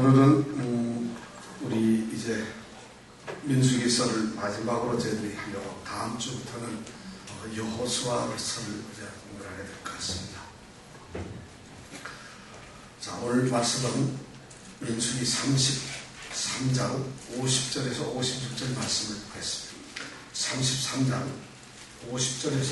오늘은 우리 이제 민수기서를 마지막으로 저희들이 하려고 다음 주부터는 여호수아서를 공부를 해야 될 것 같습니다. 자, 오늘 말씀은 민수기 33장 50절에서 56절 말씀을 하겠습니다. 33장 50절에서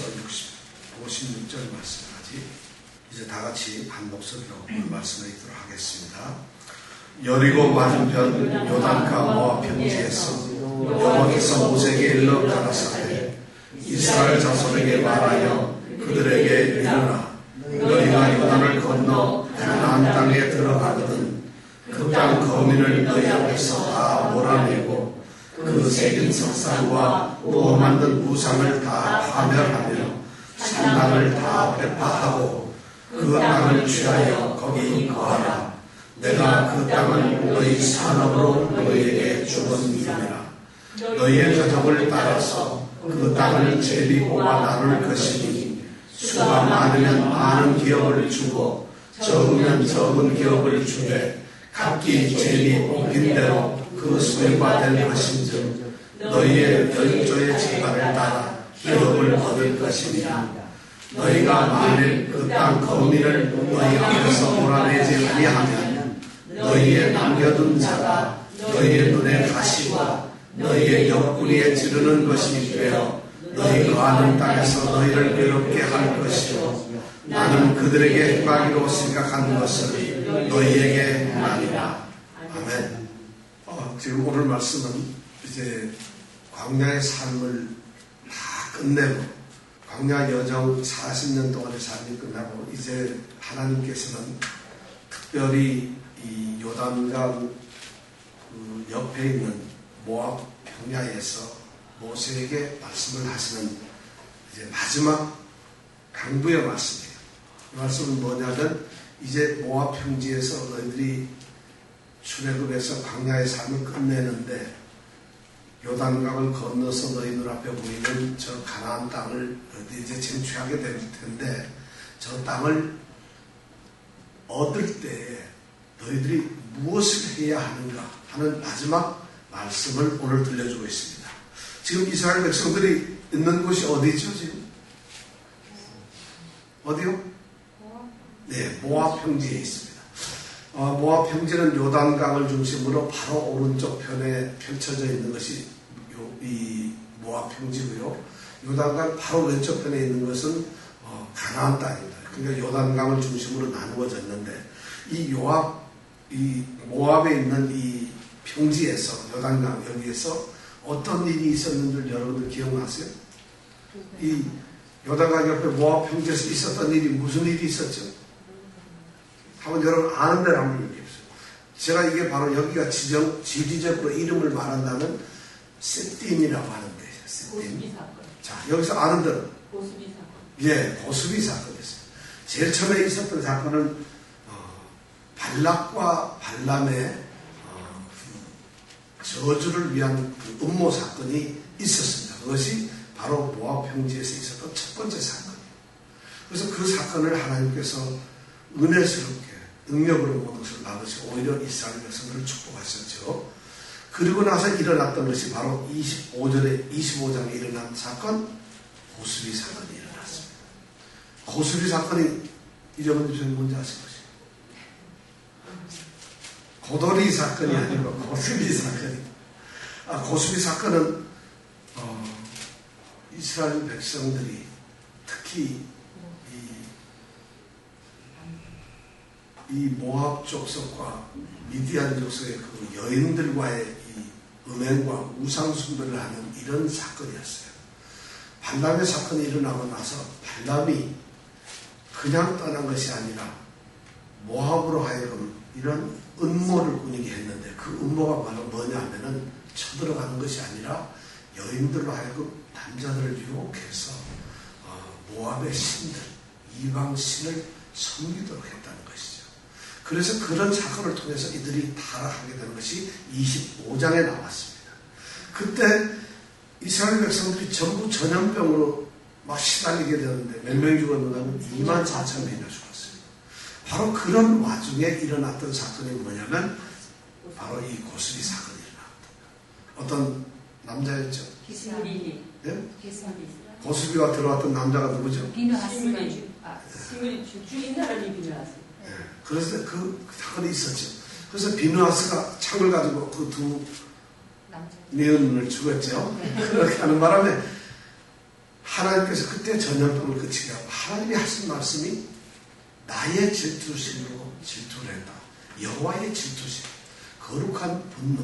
56절 말씀까지 이제 다 같이 한 목소리로 오늘 말씀을 읽도록 하겠습니다. 여리고 맞은편 요단가 모압 평지에서 여호와께서 모세에게 일러 가라사대 이스라엘 자손에게 말하여 그들에게 이르라 너희가 요단을 건너 가나안 땅에 들어가거든 그 땅 거민을 너희 앞에서 다 몰아내고 그 새긴 석상과 또 만든 우상을 다 파멸하며 산당을 다 회파하고 그 땅을 취하여 거기 거하라. 내가 그 땅을 너희 산업으로 너희에게 주었느니라. 너희의 가족을 따라서 그 땅을 제비 뽑아 나눌 것이니 수가 많으면 많은 기업을 주고 적으면 적은 기업을 주되 각기 제비 뽑힌 대로 그 소유가 될 것인즉 너희의 열조의 재간을 따라 기업을 얻을 것이니라. 너희가 만일 그 땅 거민을 너희 앞에서 몰아내지 아니하면 너희의 남겨둔 자가 너희의 눈에 가시와 너희의 옆구리에 찌르는 것이 되어 너희 거하는 땅에서 너희를 괴롭게 할 것이요 나는 그들에게 해마기로 생각한 것을 너희에게 하리라. 아멘. 지금 오늘 말씀은 이제 광야의 삶을 다 끝내고 광야 여정 40년 동안의 삶이 끝나고 이제 하나님께서는 특별히 이 요단강 그 옆에 있는 모압 평야에서 모세에게 말씀을 하시는 이제 마지막 강부의 말씀이에요. 이 말씀은 뭐냐면 이제 모압 평지에서 너희들이 출애굽에서 광야의 삶을 끝내는데 요단강을 건너서 너희 눈앞에 보이는 저 가나안 땅을 이제 쟁취하게 될 텐데 저 땅을 얻을 때에 너희들이 무엇을 해야 하는가 하는 마지막 말씀을 오늘 들려주고 있습니다. 지금 이스라엘 백성들이 있는 곳이 어디죠? 지금? 어디요? 네, 모압 평지에 있습니다. 모압 평지는 요단강을 중심으로 바로 오른쪽 편에 펼쳐져 있는 것이 이 모압 평지고요. 요단강 바로 왼쪽 편에 있는 것은 가나안 땅입니다. 그러니까 요단강을 중심으로 나누어졌는데 이 모압에 있는 이 평지에서 요단강 여기에서 어떤 일이 있었는지 여러분들 기억나세요? 이 요단강 옆에 모압 평지에서 있었던 일이 무슨 일이 있었죠? 한번 여러분 아는 대로 한번 얘기해보세요. 제가 이게 바로 여기가 지리적으로 이름을 말한다면 셋딤이라고 하는데 보수비 사건. 자, 여기서 아는 대로 보수비 사건. 예, 보수비 사건이었어요. 제일 처음에 있었던 사건은 발락과 발람의 저주를 위한 그 음모 사건이 있었습니다. 그것이 바로 모압 평지에서 있었던 첫 번째 사건이에요. 그래서 그 사건을 하나님께서 은혜스럽게 능력으로 모든 것을 막으시고 오히려 이스라엘 백성들을 축복하셨죠. 그리고 나서 일어났던 것이 바로 25장에 일어난 사건, 고수비 사건이 일어났습니다. 고수비 사건이 여러분들 뭔지 아실 것이에요. 고돌이 사건이 아니고 고수비 사건이. 고수비 사건은 이스라엘 백성들이 특히 이 모압 족속과 미디안 족속의 그 여인들과의 이 음행과 우상 숭배를 하는 이런 사건이었어요. 발람의 사건이 일어나고 나서 발람이 그냥 떠난 것이 아니라 모압으로 하여금 이런 음모를 꾸미게 했는데 그 음모가 바로 뭐냐 하면은 쳐들어가는 것이 아니라 여인들로 하여금 남자들을 유혹해서 모압의 신들, 이방 신을 섬기도록 했다는 것이죠. 그래서 그런 사건을 통해서 이들이 타락하게 되는 것이 25장에 나왔습니다. 그때 이스라엘 백성들이 전부 전염병으로 막 시달리게 되는데 몇 명이 죽었는가 하면 24,000명이나 죽었어요. 바로 그런 와중에 일어났던 사건이 뭐냐면 바로 이 고스비 사건이 일어납니다. 어떤 남자였죠? 기스리. 예? 기스리. 고스비가 들어왔던 남자가 누구죠? 비누하스리. 시므리 죽인 사람이 비누하스. 예. 그래서 그 사건이 있었죠. 그래서 비누하스가 창을 가지고 그 두 내은을 죽였죠. 그렇게 하는 바람에 하나님께서 그때 전염병을 그치게 하고 하나님이 하신 말씀이 나의 질투심으로 질투를 했다. 여호와의 질투심, 거룩한 분노,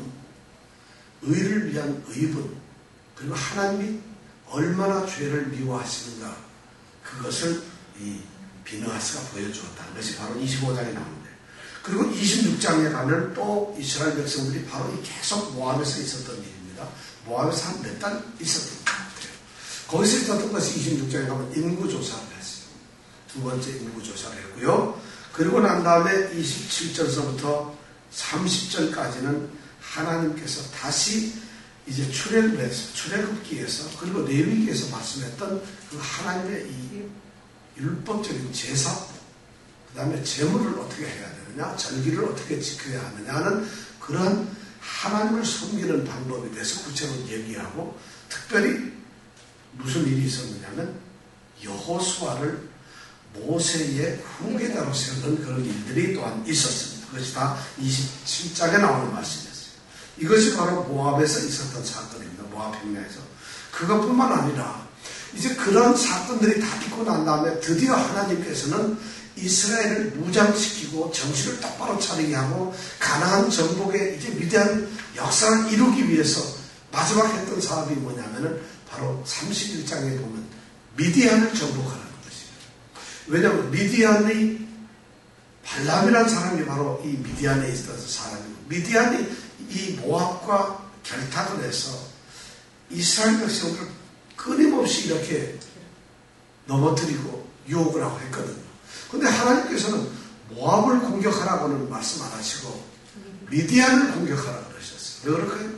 의를 위한 의분, 그리고 하나님이 얼마나 죄를 미워하시는가, 그것을 이 비느하스가 보여주었다는 것이 바로 25장에 나오는데, 그리고 26장에 가면 또 이스라엘 백성들이 바로 계속 모압에서 있었던 일입니다. 모압에서 한 몇 달 있었던 것 같아요. 거기서 있었던 것이 26장에 가면 인구조사를 했어요. 두 번째 인구조사를 했고요. 그리고 난 다음에 27절서부터 30절까지는 하나님께서 다시 이제 출애굽기에서 그리고 레위기에서 말씀했던 그 하나님의 이 율법적인 제사, 그 다음에 제물을 어떻게 해야 되느냐, 절기를 어떻게 지켜야 하느냐 하는 그런 하나님을 섬기는 방법에 대해서 구체적으로 얘기하고, 특별히 무슨 일이 있었느냐면 여호수아를 모세의 후계자로 세우는 그런 일들이 또한 있었습니다. 그것이 다 27장에 나오는 말씀이었어요. 이것이 바로 모압에서 있었던 사건입니다. 모압 평야에서. 그것뿐만 아니라 이제 그런 사건들이 다 있고 난 다음에 드디어 하나님께서는 이스라엘을 무장시키고 정신을 똑바로 차리게 하고 가나안 정복의 이제 위대한 역사를 이루기 위해서 마지막 했던 사업이 뭐냐면은 바로 31장에 보면 미디안을 정복하는 것입니다. 왜냐하면 미디안이 발람이라는 사람이 바로 이 미디안에 있었던 사람이고, 미디안이 이 모압과 결탁을 해서 이스라엘 백성들을 끊임없이 이렇게 넘어뜨리고 유혹을 하고 했거든요. 그런데 하나님께서는 모압을 공격하라고는 말씀 안 하시고 미디안을 공격하라고 그러셨어요. 왜 그럴까요?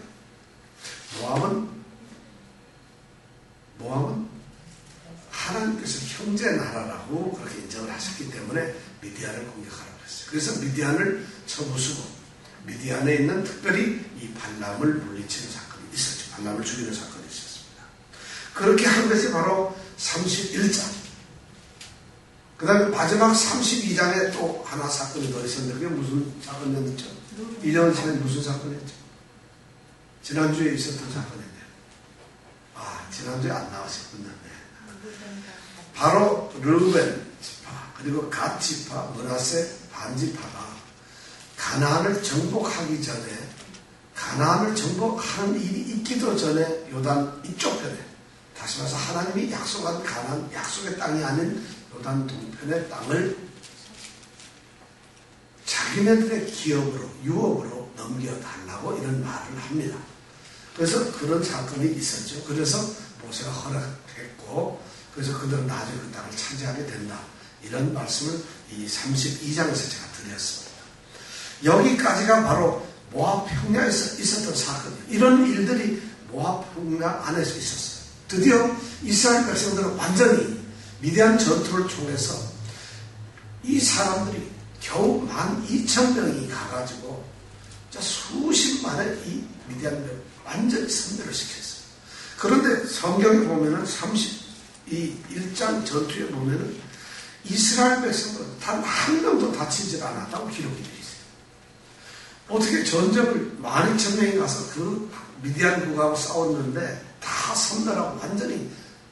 모압은 하나님께서 형제 나라라고 그렇게 인정을 하셨기 때문에 미디안을 공격하라고 그랬어요. 그래서 미디안을 쳐부수고 미디안에 있는 특별히 이 발람을 물리치는 사건이 있었죠. 발람을 죽이는 사건이 있었습니다. 그렇게 한 것이 바로 31장. 그 다음에 마지막 32장에 또 하나 사건이 더 있었는데 그게 무슨 사건이었죠? 이전 시간에 무슨 사건이었죠? 지난주에 있었던 사건이네요. 지난주에 안 나왔었군요. 바로 르우벤 지파, 그리고 갓 지파, 므낫세 반 지파가 가나안을 정복하기 전에, 가나안을 정복하는 일이 있기도 전에 요단 이쪽 편에, 다시 말해서 하나님이 약속한 가나안, 약속의 땅이 아닌 요단 동편의 땅을 자기네들의 기업으로, 유업으로 넘겨달라고 이런 말을 합니다. 그래서 그런 사건이 있었죠. 그래서 모세가 허락했고, 그래서 그들은 나중에 그 땅을 차지하게 된다. 이런 말씀을 이 32장에서 제가 드렸습니다. 여기까지가 바로 모압 평야에서 있었던 사건이에요. 이런 일들이 모압 평야 안에서 있었어요. 드디어 이스라엘 백성들은 완전히 미디안 전투를 통해서 이 사람들이 겨우 12,000명이 가가지고 수십만의 이 미디안을 완전히 선멸을 시켰어요. 그런데 성경에 보면은 31장 전투에 보면은 이스라엘 백성들은 단 한 명도 다치지 않았다고 기록이 되어 있어요. 어떻게 전쟁을 12,000명이 가서 그 미디안 국하고 싸웠는데 다 선멸하고 완전히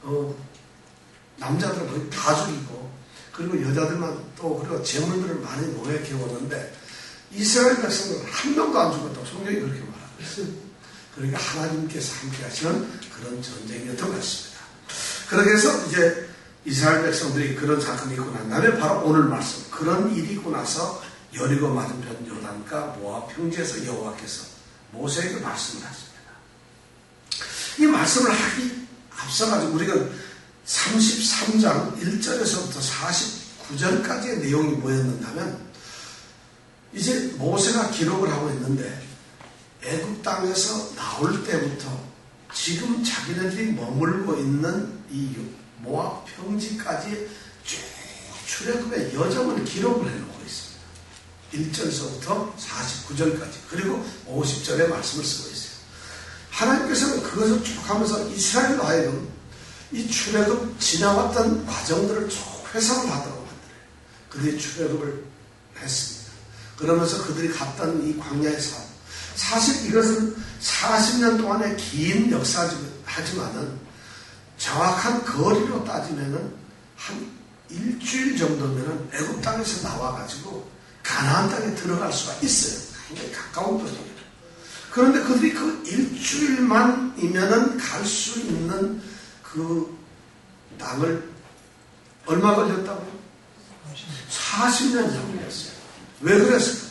남자들은 거의 다 죽이고, 그리고 여자들만 또 그리고 재물들을 많이 노예해 오는데 이스라엘 백성들은 한 명도 안 죽었다고 성경이 그렇게 말하고 있어요. 그러니까 하나님께서 함께 하시는 그런 전쟁이었던 것 같습니다. 그렇게 해서 이제 이스라엘 백성들이 그런 사건이 있고 난 다음에 바로 오늘 말씀, 그런 일이 있고 나서 여리고 맞은편 요단가 모압 평지에서 여호와께서 모세에게 말씀을 하십니다. 이 말씀을 하기 앞서가지고 우리가 33장 1절에서부터 49절까지의 내용이 뭐였는가 하면, 이제 모세가 기록을 하고 있는데 애굽 땅에서 나올 때부터 지금 자기네들이 머물고 있는 이 모압 평지까지 쭉 출애굽의 여정을 기록을 해놓고 있습니다. 1절서부터 49절까지 그리고 50절의 말씀을 쓰고 있어요. 하나님께서는 그것을 쭉 하면서 이스라엘로 하여금 이 출애굽 지나왔던 과정들을 쭉 회상을 하도록 만들어요. 그들이 출애굽을 했습니다. 그러면서 그들이 갔던 이 광야의 삶, 사실 이것은 40년 동안의 긴 역사지만은 정확한 거리로 따지면은 한 일주일 정도면은 애굽 땅에서 나와가지고 가나안 땅에 들어갈 수가 있어요. 굉장히 가까운 거리입니다. 그런데 그들이 그 일주일만이면은 갈 수 있는 그 땅을 얼마 걸렸다고요? 40년 걸렸어요. 왜 그랬을까요?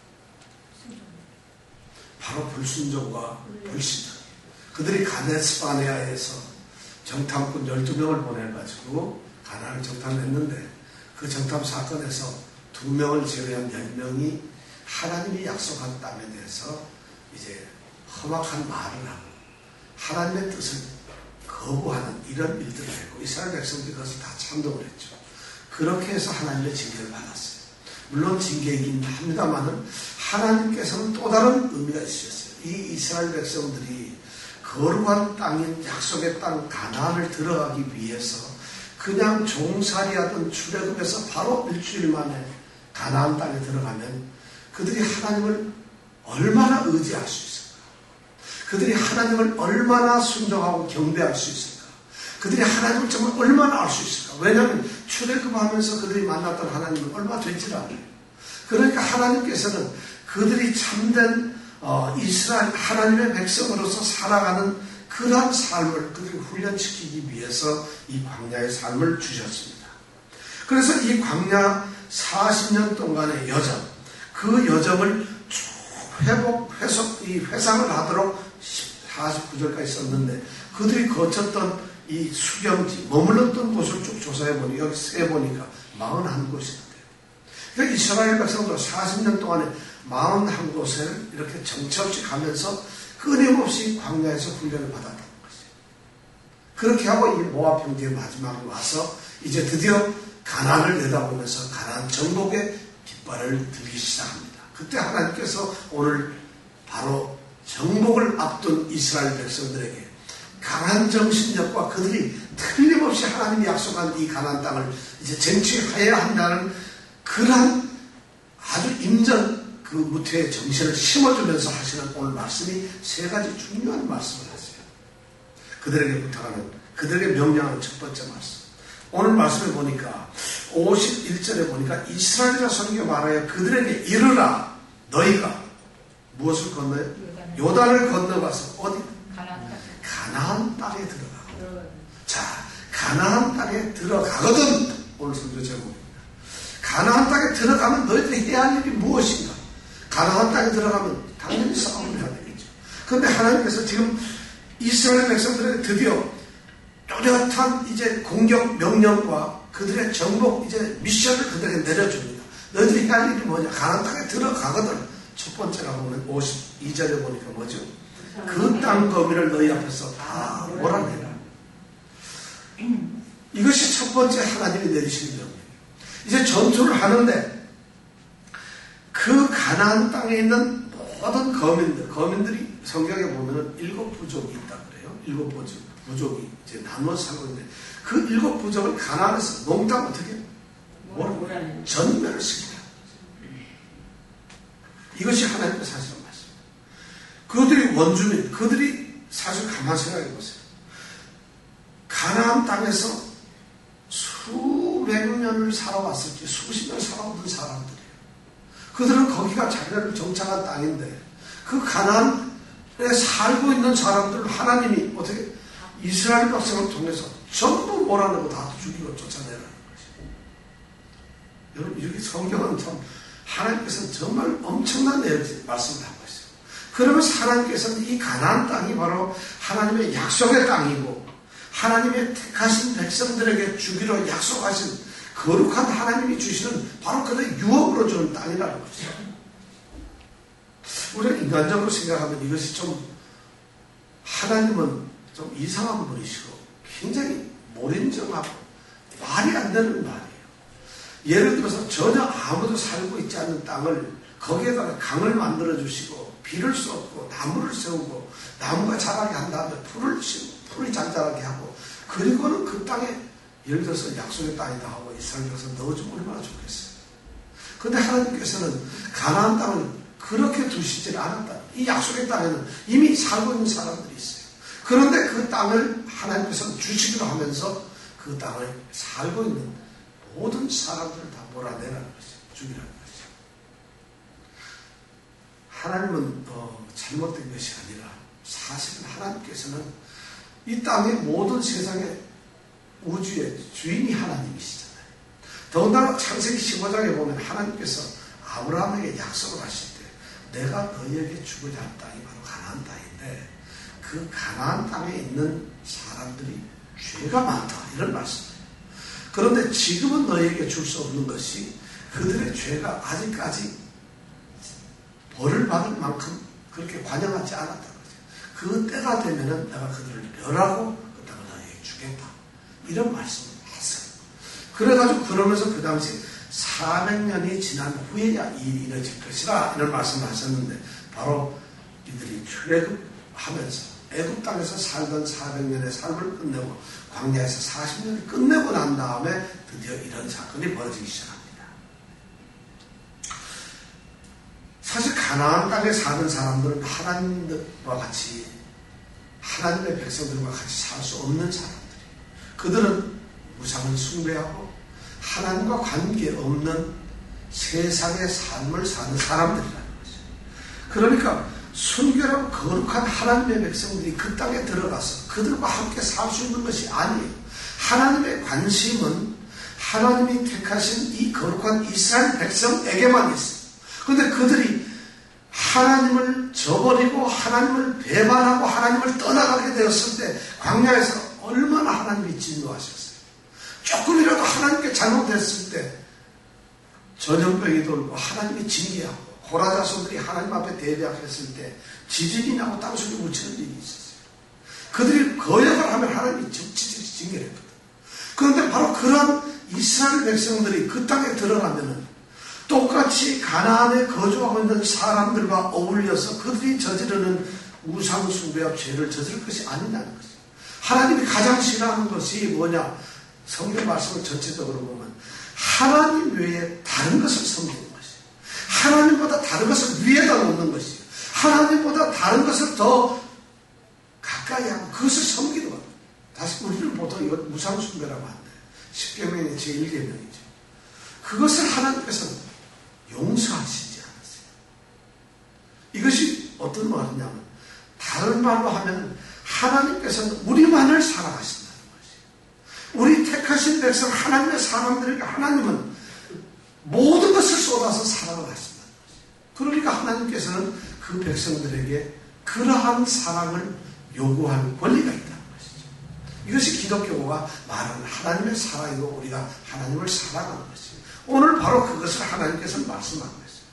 바로 불순종과 불신앙. 그들이 가데스바네아에서 정탐꾼 12명을 보내가지고 가나안을 정탐했는데 그 정탐 사건에서 2명을 제외한 10명이 하나님이 약속한 땅에 대해서 이제 험악한 말을 하고 하나님의 뜻을 거부하는 이런 일들을 했고 이스라엘 백성들이 그것을 다 찬동을 했죠. 그렇게 해서 하나님의 징계를 받았어요. 물론 징계이긴 합니다만은 하나님께서는 또 다른 의미가 있으셨어요. 이 이스라엘 백성들이 거룩한 땅인 약속의 땅 가나안을 들어가기 위해서 그냥 종살이하던 출애굽에서 바로 일주일 만에 가나안 땅에 들어가면 그들이 하나님을 얼마나 의지할 수 있을까? 그들이 하나님을 얼마나 순종하고 경배할 수 있을까? 그들이 하나님을 정말 얼마나 알 수 있을까? 왜냐하면 출애굽하면서 그들이 만났던 하나님은 얼마 되질 않아요. 그러니까 하나님께서는 그들이 참된 이스라엘 하나님의 백성으로서 살아가는 그러한 삶을 그들이 훈련시키기 위해서 이 광야의 삶을 주셨습니다. 그래서 이 광야 40년 동안의 여정, 그 여정을 쭉 회상을 하도록 49절까지 썼는데 그들이 거쳤던 이 수경지, 머물렀던 곳을 쭉 조사해보니 여기 세보니까 41곳이었대요. 그러니까 이스라엘 백성도 40년 동안에 41곳을 이렇게 정처 없이 가면서 끊임없이 광야에서 훈련을 받았다는 것이죠. 그렇게 하고 이 모압 평지의 마지막에 와서 이제 드디어 가나안을 내다보면서 가나안 정복의 깃발을 들기 시작합니다. 그때 하나님께서 오늘 바로 정복을 앞둔 이스라엘 백성들에게 강한 정신력과 그들이 틀림없이 하나님이 약속한 이 가나안 땅을 이제 쟁취해야 한다는 그러한 아주 임전 그 무태의 정신을 심어주면서 하시는 오늘 말씀이 세 가지 중요한 말씀을 하세요. 그들에게 부탁하는, 그들에게 명령하는 첫 번째 말씀. 오늘 말씀에 보니까 51절에 보니까 이스라엘 자손에게 말하여 그들에게 이르라. 너희가 무엇을 건너요? 요단을 건너가서 어디? 가나안 땅에 들어가고. 자, 가나안 땅에 들어가거든. 오늘 설교 제목입니다. 가나안 땅에 들어가면 너희들이 해야 할 일이 무엇인가? 가나안 땅에 들어가면 당연히 싸움을 해야 되겠죠. 그런데 하나님께서 지금 이스라엘 백성들에게 드디어 뚜렷한 이제 공격 명령과 그들의 정복 이제 미션을 그들에게 내려줍니다. 너희들이 해야 할 일이 뭐냐? 가나안 땅에 들어가거든. 첫 번째가 보면 52절에 보니까 뭐죠? 그 땅 범위를 너희 앞에서 다 몰아내라. 이것이 첫 번째 하나님이 내리시는 명령이에요. 이제 전투를 하는데 그 가나안 땅에 있는 모든 거민들이 성경에 보면은 7부족이 있다 그래요. 7부족이 이제 나누어 살고 있는데 그 7부족을 가나안에서 몽땅 어떻게 전멸을 시키라. 이것이 하나님의 사실은 맞습니다. 그들이 원주민, 그들이 사실 가만 생각해 보세요. 가나안 땅에서 수백 년을 살아왔을지 수십 년 살아오던 사람들이에요. 그들은 거기가 자기네를 정착한 땅인데 그 가나안에 살고 있는 사람들을 하나님이 어떻게 이스라엘 백성을 통해서 전부 몰아내고 다 죽이고 쫓아내라는 것이에요. 여러분 이렇게 성경은 참 하나님께서는 정말 엄청난 내용을 말씀을 하고 있어요. 그러면서 하나님께서는 이 가나안 땅이 바로 하나님의 약속의 땅이고 하나님의 택하신 백성들에게 주기로 약속하신 거룩한 하나님이 주시는 바로 그들의 유업으로 주는 땅이라는 거죠. 우리가 인간적으로 생각하면 이것이 좀 하나님은 좀 이상한 분이시고 굉장히 몰인정하고 말이 안 되는 말이에요. 예를 들어서 전혀 아무도 살고 있지 않는 땅을 거기에다가 강을 만들어 주시고 비를 쏟고 나무를 세우고 나무가 자라게 한 다음에 풀이 자라게 하고 그리고는 그 땅에 예를 들어서 약속의 땅이다 하고 이스라엘에서 넣어주면 얼마나 좋겠어요. 그런데 하나님께서는 가나안 땅을 그렇게 두시질 않았다. 이 약속의 땅에는 이미 살고 있는 사람들이 있어요. 그런데 그 땅을 하나님께서는 주시기로 하면서 그 땅을 살고 있는 모든 사람들을 다 몰아내라는 것이죠. 죽이라는 것이죠. 하나님은 잘못된 것이 아니라 사실은 하나님께서는 이 땅의 모든 세상의 우주의 주인이 하나님이시잖아요. 더군다나 창세기 15장에 보면 하나님께서 아브라함에게 약속을 하실 때 내가 너희에게 주고자 할 땅이 바로 가나안 땅인데 그 가나안 땅에 있는 사람들이 죄가 많다 이런 말씀이에요. 그런데 지금은 너희에게 줄 수 없는 것이 그들의 죄가 아직까지 벌을 받을 만큼 그렇게 관영하지 않았다는 거죠. 그 때가 되면은 내가 그들을 멸하고 그 땅을 너희에게 주겠다 이런 말씀을 했어요. 그래가지고 그러면서 그 당시 400년이 지난 후에야 이 일이 이뤄질 것이다 이런 말씀을 하셨는데 바로 이들이 출애굽하면서 애굽 땅에서 살던 400년의 삶을 끝내고 광야에서 40년을 끝내고 난 다음에 드디어 이런 사건이 벌어지기 시작합니다. 사실 가나안 땅에 사는 사람들은 하나님과 같이 하나님의 백성들과 같이 살 수 없는 사람들이에요. 그들은 우상을 숭배하고 하나님과 관계없는 세상의 삶을 사는 사람들이라는 거죠. 그러니까 순결하고 거룩한 하나님의 백성들이 그 땅에 들어가서 그들과 함께 살 수 있는 것이 아니에요. 하나님의 관심은 하나님이 택하신 이 거룩한 이스라엘 백성에게만 있어요. 그런데 그들이 하나님을 저버리고 하나님을 배반하고 하나님을 떠나가게 되었을 때 광야에서 얼마나 하나님이 진노하셨어요. 조금이라도 하나님께 잘못했을 때 전염병이 돌고 하나님이 징계하고 고라 자손들이 하나님 앞에 대비했을 때 지진이 나고 땅속에 묻히는 일이 있었어요. 그들이 거역을 하면 하나님이 징계를 했거든. 그런데 바로 그런 이스라엘 백성들이 그 땅에 들어가면은 똑같이 가나안에 거주하고 있는 사람들과 어울려서 그들이 저지르는 우상 숭배와 죄를 저지를 것이 아니냐는 거죠. 하나님이 가장 싫어하는 것이 뭐냐? 성경 말씀을 전체적으로 보면 하나님 외에 다른 것을 섬기는 것이에요. 하나님보다 다른 것을 위에다 놓는 것이에요. 하나님보다 다른 것을 더 가까이 하고 그것을 섬기는 거예요. 다시 우리는 보통 이거 우상 숭배라고 하는데 10계명의 제1계명이죠. 그것을 하나님께서는 용서하시지 않았어요. 이것이 어떤 말이냐면 다른 말로 하면 하나님께서는 우리만을 사랑하신다는 것이에요. 우리 택하신 백성 하나님의 사람들에게 하나님은 모든 것을 쏟아서 사랑을 하신다는 것이에요. 그러니까 하나님께서는 그 백성들에게 그러한 사랑을 요구할 권리가 있다는 것이죠. 이것이 기독교가 말하는 하나님의 사랑이고 우리가 하나님을 사랑하는 것이에요. 오늘 바로 그것을 하나님께서 말씀한 것이에요.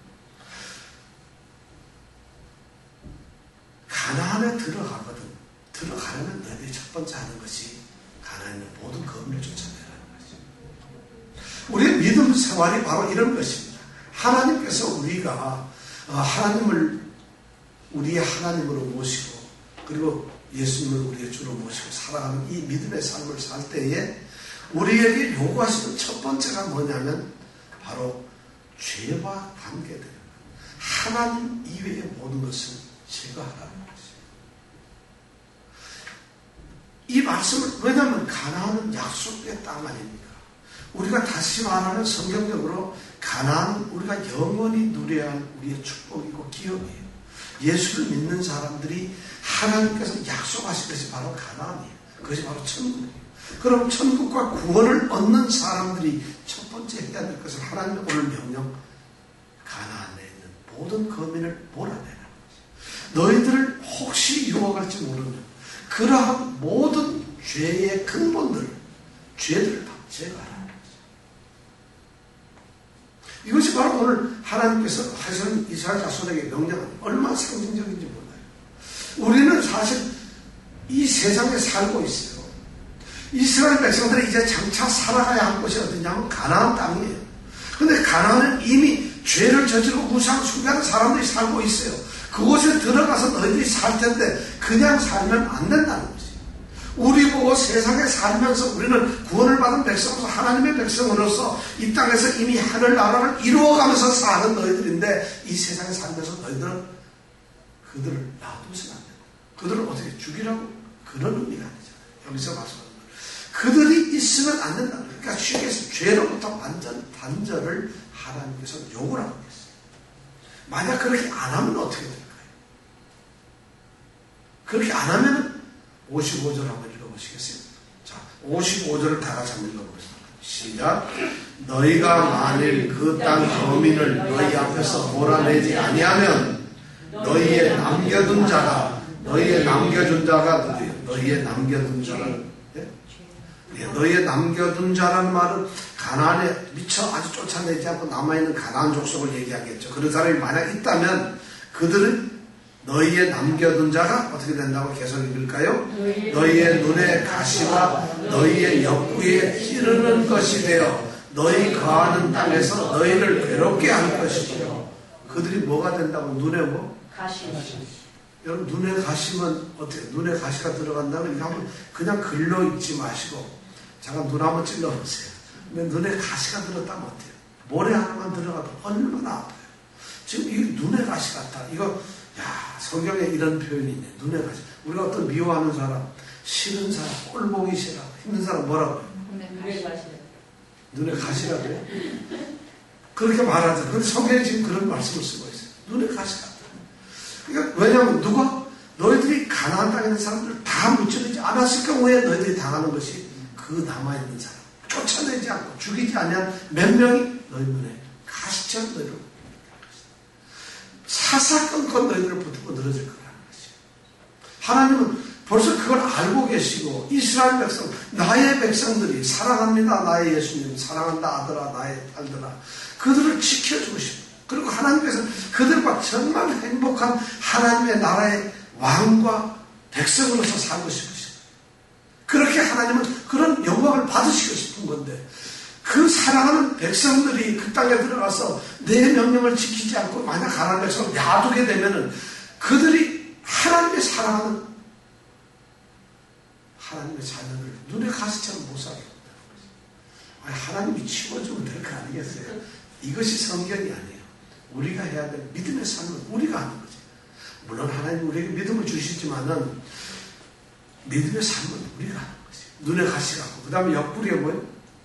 가나안에 들어가려면 너희들이 첫 번째 하는 것이 가나안의 모든 검을 쫓아내라는 것이죠. 우리의 믿음 생활이 바로 이런 것입니다. 하나님께서 우리가 하나님을 우리의 하나님으로 모시고 그리고 예수님을 우리의 주로 모시고 살아가는 이 믿음의 삶을 살 때에 우리에게 요구하시는 첫 번째가 뭐냐면 바로 죄와 관계되는 하나님 이외의 모든 것을 제거하라는 것이에요. 이 말씀을 왜냐하면 가나안은 약속의 땅 아닙니까? 우리가 다시 말하는 성경적으로 가나안은 우리가 영원히 누려야 할 우리의 축복이고 기업이에요. 예수를 믿는 사람들이 하나님께서 약속하신 것이 바로 가나안이에요. 그것이 바로 천국이에요. 그럼 천국과 구원을 얻는 사람들이 첫 번째 해야 될 것을 하나님의 오늘 명령 가나안에 있는 모든 거민을 몰아내라. 너희들을 혹시 유혹할지 모르는 그러한 모든 죄의 근본들 죄들을 다 제거하라. 이것이 바로 오늘 하나님께서 하시는 이스라엘 자손에게 명령은 얼마나 상징적인지 몰라요. 우리는 사실 이 세상에 살고 있어요. 이스라엘 백성들이 이제 장차 살아가야 할 곳이 어디냐면 가나안 땅이에요. 근데 가나안은 이미 죄를 저지르고 우상 숭배하는 사람들이 살고 있어요. 그곳에 들어가서 너희들이 살 텐데 그냥 살면 안 된다는 거지. 우리 보고 세상에 살면서 우리는 구원을 받은 백성으로서 하나님의 백성으로서 이 땅에서 이미 하늘나라를 이루어가면서 사는 너희들인데 이 세상에 살면서 너희들은 그들을 놔두면 안 된다. 그들을 어떻게 죽이라고? 그런 의미가 아니잖아요. 여기서 말씀하는 거예요. 그들이 있으면 안 된다. 그러니까 쉽게 해서 죄로부터 완전 단절을 하나님께서 요구를 하고 있어요. 만약 그렇게 안 하면 어떻게 될까요? 그렇게 안 하면 55절 한번 읽어보시겠어요? 자, 55절을 다 같이 한번 읽어보겠습니다. 시작. 너희가 만일 그 땅 거민을 너희 앞에서 몰아내지 아니하면 너희의 남겨둔 자가 너희의 남겨둔 자는 너희의 남겨둔 자란 말은 가나안에 미처 아주 쫓아내지 않고 남아있는 가나안 족속을 얘기하겠죠. 그런 사람이 만약 있다면 그들은 너희의 남겨둔 자가 어떻게 된다고 계속 읽을까요? 너희의 눈의 가시와 너희의 옆구리에 찌르는 것이 되어 너희 거하는 땅에서 너희를 괴롭게 할 것이죠. 그들이 뭐가 된다고? 눈에 뭐? 가시. 여러분 눈에 가시면 어때요? 눈에 가시가 들어간다면 이거 한번 그냥 글로 읽지 마시고 잠깐 눈 한번 찔러보세요. 근데 눈에 가시가 들었다면 어때요? 모래 하나만 들어가도 얼마나 아파요. 지금 이 눈에 가시 같다. 이거 성경에 이런 표현이 있네. 눈에 가시. 우리가 어떤 미워하는 사람, 싫은 사람, 꼴보기 싫어, 힘든 사람 뭐라고 해요? 눈에 가시. 눈에 가시라고 해요? 그렇게 말하죠. 그런데 성경에 지금 그런 말씀을 쓰고 있어요. 눈에 가시 같다. 그러니까 왜냐하면 누가? 너희들이 가나안 땅에 있는 사람들을 다 무찌르지 않았을 경우에 너희들이 당하는 것이 그 남아있는 사람. 쫓아내지 않고 죽이지 않으면 몇 명이 너희 눈에 가시처럼 너희를 사사건건 너희들을 붙들고 늘어질 거라는 것이에요. 하나님은 벌써 그걸 알고 계시고 이스라엘 백성, 나의 백성들이 사랑합니다. 나의 예수님 사랑한다 아들아 나의 딸들아 그들을 지켜주고 싶어요. 그리고 하나님께서 그들과 정말 행복한 하나님의 나라의 왕과 백성으로서 살고 싶으시고 그렇게 하나님은 그런 영광을 받으시고 싶은 건데 그 사랑하는 백성들이 그 땅에 들어가서 내 명령을 지키지 않고 만약 가나안 백성을 놔두게 되면은 그들이 하나님의 사랑하는 하나님의 자녀를 눈에 가시처럼 못 살게 한다는 거죠. 하나님이 치워주면 될 거 아니겠어요? 이것이 성경이 아니에요. 우리가 해야 될 믿음의 삶은 우리가 하는 거죠. 물론 하나님 우리에게 믿음을 주시지만은 믿음의 삶은 우리가 하는 거죠. 눈에 가시 갖고 그 다음에 옆구리에 뭐예요?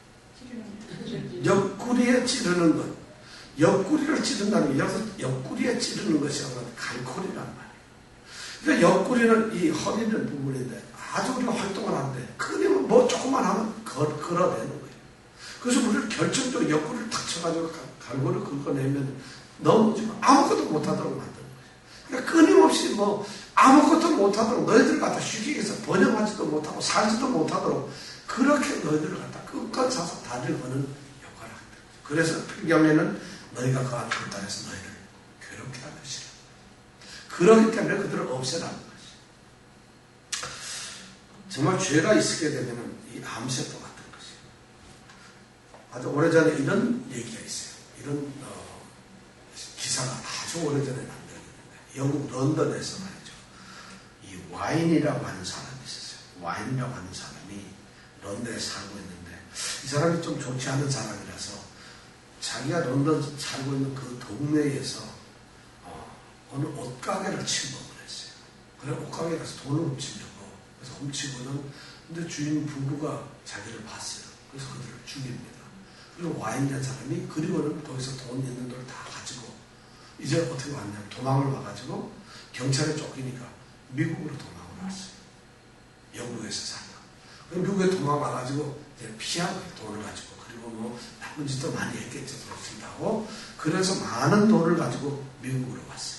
옆구리에 찌르는 것. 옆구리를 찌른다는 게 여기서 옆구리에 찌르는 것이 아니라 갈고리란 말이에요. 그러니까 옆구리는 이 허리는 부분인데 아주 우리가 활동을 하는데 그러면 뭐 조금만 하면 걸어내는 거예요. 그래서 우리를 결정적으로 옆구리를 탁 쳐가지고 갈고리를 긁어내면 넘어지고 아무것도 못하도록 만드는 거예요. 그러니까 끊임없이 뭐 아무것도 못하도록 너희들 갖다 쉽게 해서 번영하지도 못하고 살지도 못하도록 그렇게 너희들을 갖다 끝까지 사서 다리를 거는 역할을 한다. 그래서 필경에는 너희가 거하는 그 땅에서 너희를 괴롭게 할 것이다. 그렇기 때문에 그들을 없애라는 것이. 정말 죄가 있게 되면 이 암세포 같은 것이. 아주 오래전에 이런 얘기가 있어요. 이런 기사가 아주 오래전에 남겨졌는데 영국 런던에서 말이죠. 이 와인이라고 하는 사람이 있었어요. 와인이라고 하는 사람이 런던에 살고 있는데 이 사람이 좀 좋지 않은 사람이라서 자기가 런던 살고 있는 그 동네에서 어느 옷가게를 침범을 했어요. 그래 옷가게 가서 돈을 훔치려고 그래서 훔치고는 근데 주인 부부가 자기를 봤어요. 그래서 그들을 죽입니다. 그리고 와인 낸 사람이 그리고는 거기서 돈 있는 돈을 다 가지고 이제 어떻게 왔냐면 도망을 와가지고 경찰에 쫓기니까 미국으로 도망을 왔어요. 영국에서 살다가. 미국에 도망 와가지고 이제 피하고 돈을 가지고 그리고 뭐 나쁜 짓도 많이 했겠죠. 그렇다고 그래서 많은 돈을 가지고 미국으로 왔어요.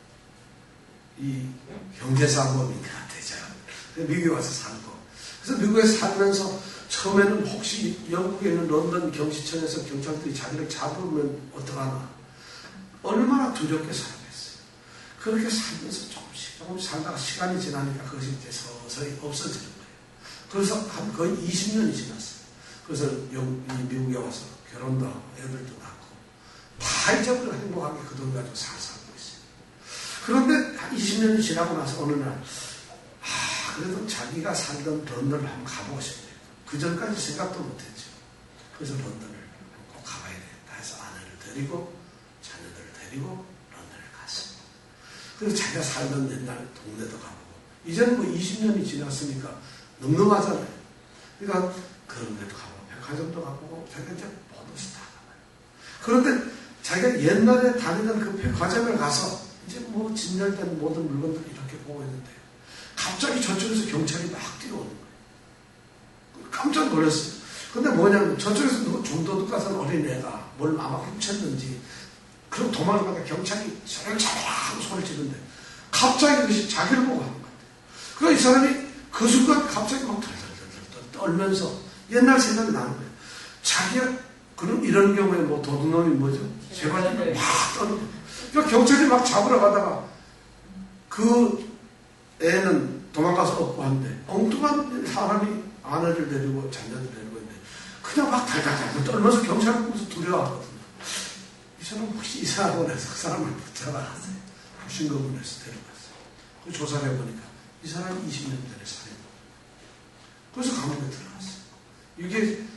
이 경제사범인가 되죠. 미국에 와서 살고 그래서 미국에 살면서 처음에는 혹시 영국에 있는 런던 경시청에서 경찰들이 자기를 잡으면 어떡하나 얼마나 두렵게 살아갔어요. 그렇게 살면서 조금씩 살다가 시간이 지나니까 그것이 이제 서서히 없어지는 거예요. 그래서 거의 20년이 지났어요. 그래서 미국에 와서 결혼도 하고 애들도 낳고 다 잊어버리고 행복하게 그 돈 가지고 살고 있어요. 그런데 한 20년이 지나고 나서 어느 날 그래도 자기가 살던 런던을 한번 가보고 싶네요. 그 전까지 생각도 못했죠. 그래서 런던을 꼭 가봐야 되겠다 해서 아내를 데리고 자녀들을 데리고 런던을 갔습니다. 그래서 자기가 살던 옛날 동네도 가보고 이제는 뭐 20년이 지났으니까 늠름하잖아요. 그러니까 그런 데도 가보고 백화점도 가보고 자기가 이제 모든 것을 다 가봐요. 그런데 자기가 옛날에 다니던 그 백화점에 가서 이제 뭐 진열된 모든 물건들을 이렇게 보고 있는데 갑자기 저쪽에서 경찰이 막 뛰어오는 거예요. 깜짝 놀랐어요. 근데 뭐냐면 저쪽에서 누구 중도둑 같은 어린애가 뭘 아마 훔쳤는지 그럼 도망가다가 경찰이 차라차라 소리를 지르는데 갑자기 그것이 자기를 보고 하는 거예요. 그러니까 이 사람이 그 순간 갑자기 막 덜덜덜 떨면서 옛날 생각이 나는 거예요. 자기가 그럼 이런 경우에 뭐 도둑놈이 뭐죠? 제발 막 떠는 거예요. 그러니까 경찰이 막 잡으러 가다가 그 애는 도망가서 없고 한데 엉뚱한 사람이 아내를 데리고 자녀를 데리고 있는데 그냥 막 달달달 떨면서 경찰을 보면서 두려워하거든요. 이 사람 혹시 이상하고 해서 그 사람을 붙잡아갔어요. 신고문에서 데려갔어요. 그 조사를 해보니까 이 사람이 20년 전에 살인. 그래서 감옥에 들어갔어요. 이게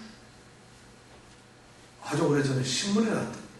아주 오래전에 신문에 났던 거예요.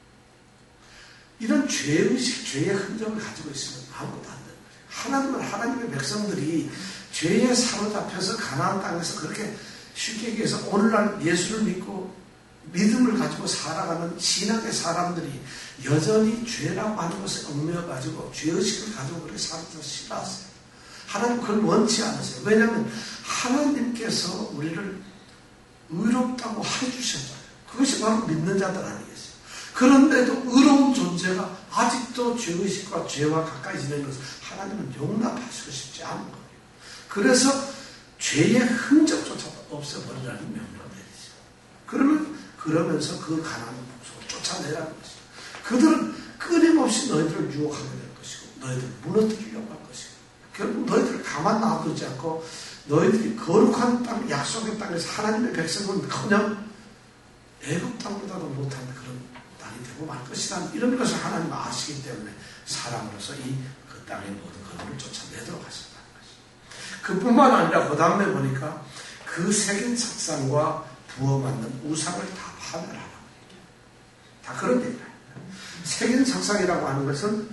이런 죄의식, 죄의 흔적을 가지고 있으면 아무것도 안 돼요. 하나님은 하나님의 백성들이 죄에 사로잡혀서 가나안 땅에서 그렇게 쉽게 얘기해서 오늘날 예수를 믿고 믿음을 가지고 살아가는 신앙의 사람들이 여전히 죄라고 하는 것에 얽매여가지고 죄의식을 가지고 그렇게 살아서 싫어하세요. 하나님 그걸 원치 않으세요. 왜냐하면 하나님께서 우리를 의롭다고 해주셨잖아요. 그것이 바로 믿는 자들 아니겠어요. 그런데도 의로운 존재가 아직도 죄의식과 죄와 가까이 지내는 것을 하나님은 용납하시고 싶지 않은 거예요. 그래서 죄의 흔적조차도 없애버리라는 명령을 내리죠. 그러면서 그 가난한 복속을 쫓아내라는 것이죠. 그들은 끊임없이 너희들을 유혹하게 될 것이고 너희들을 무너뜨리려고 할 것이고 결국 너희들을 가만 놔두지 않고 너희들이 거룩한 땅, 약속의 땅에서 하나님의 백성은 그냥 애굽 땅보다도 못한 그런 땅이 되고 말 것이라는 이런 것을 하나님 아시기 때문에 사람으로서 그 땅의 모든 거룩을 쫓아내도록 하셨다는 것이죠. 그뿐만 아니라 그 다음에 보니까 그 새긴 석상과 부어 만든 우상을 다 파멸하라고 얘기해요. 다 그런 얘기예요. 새긴 석상이라고 하는 것은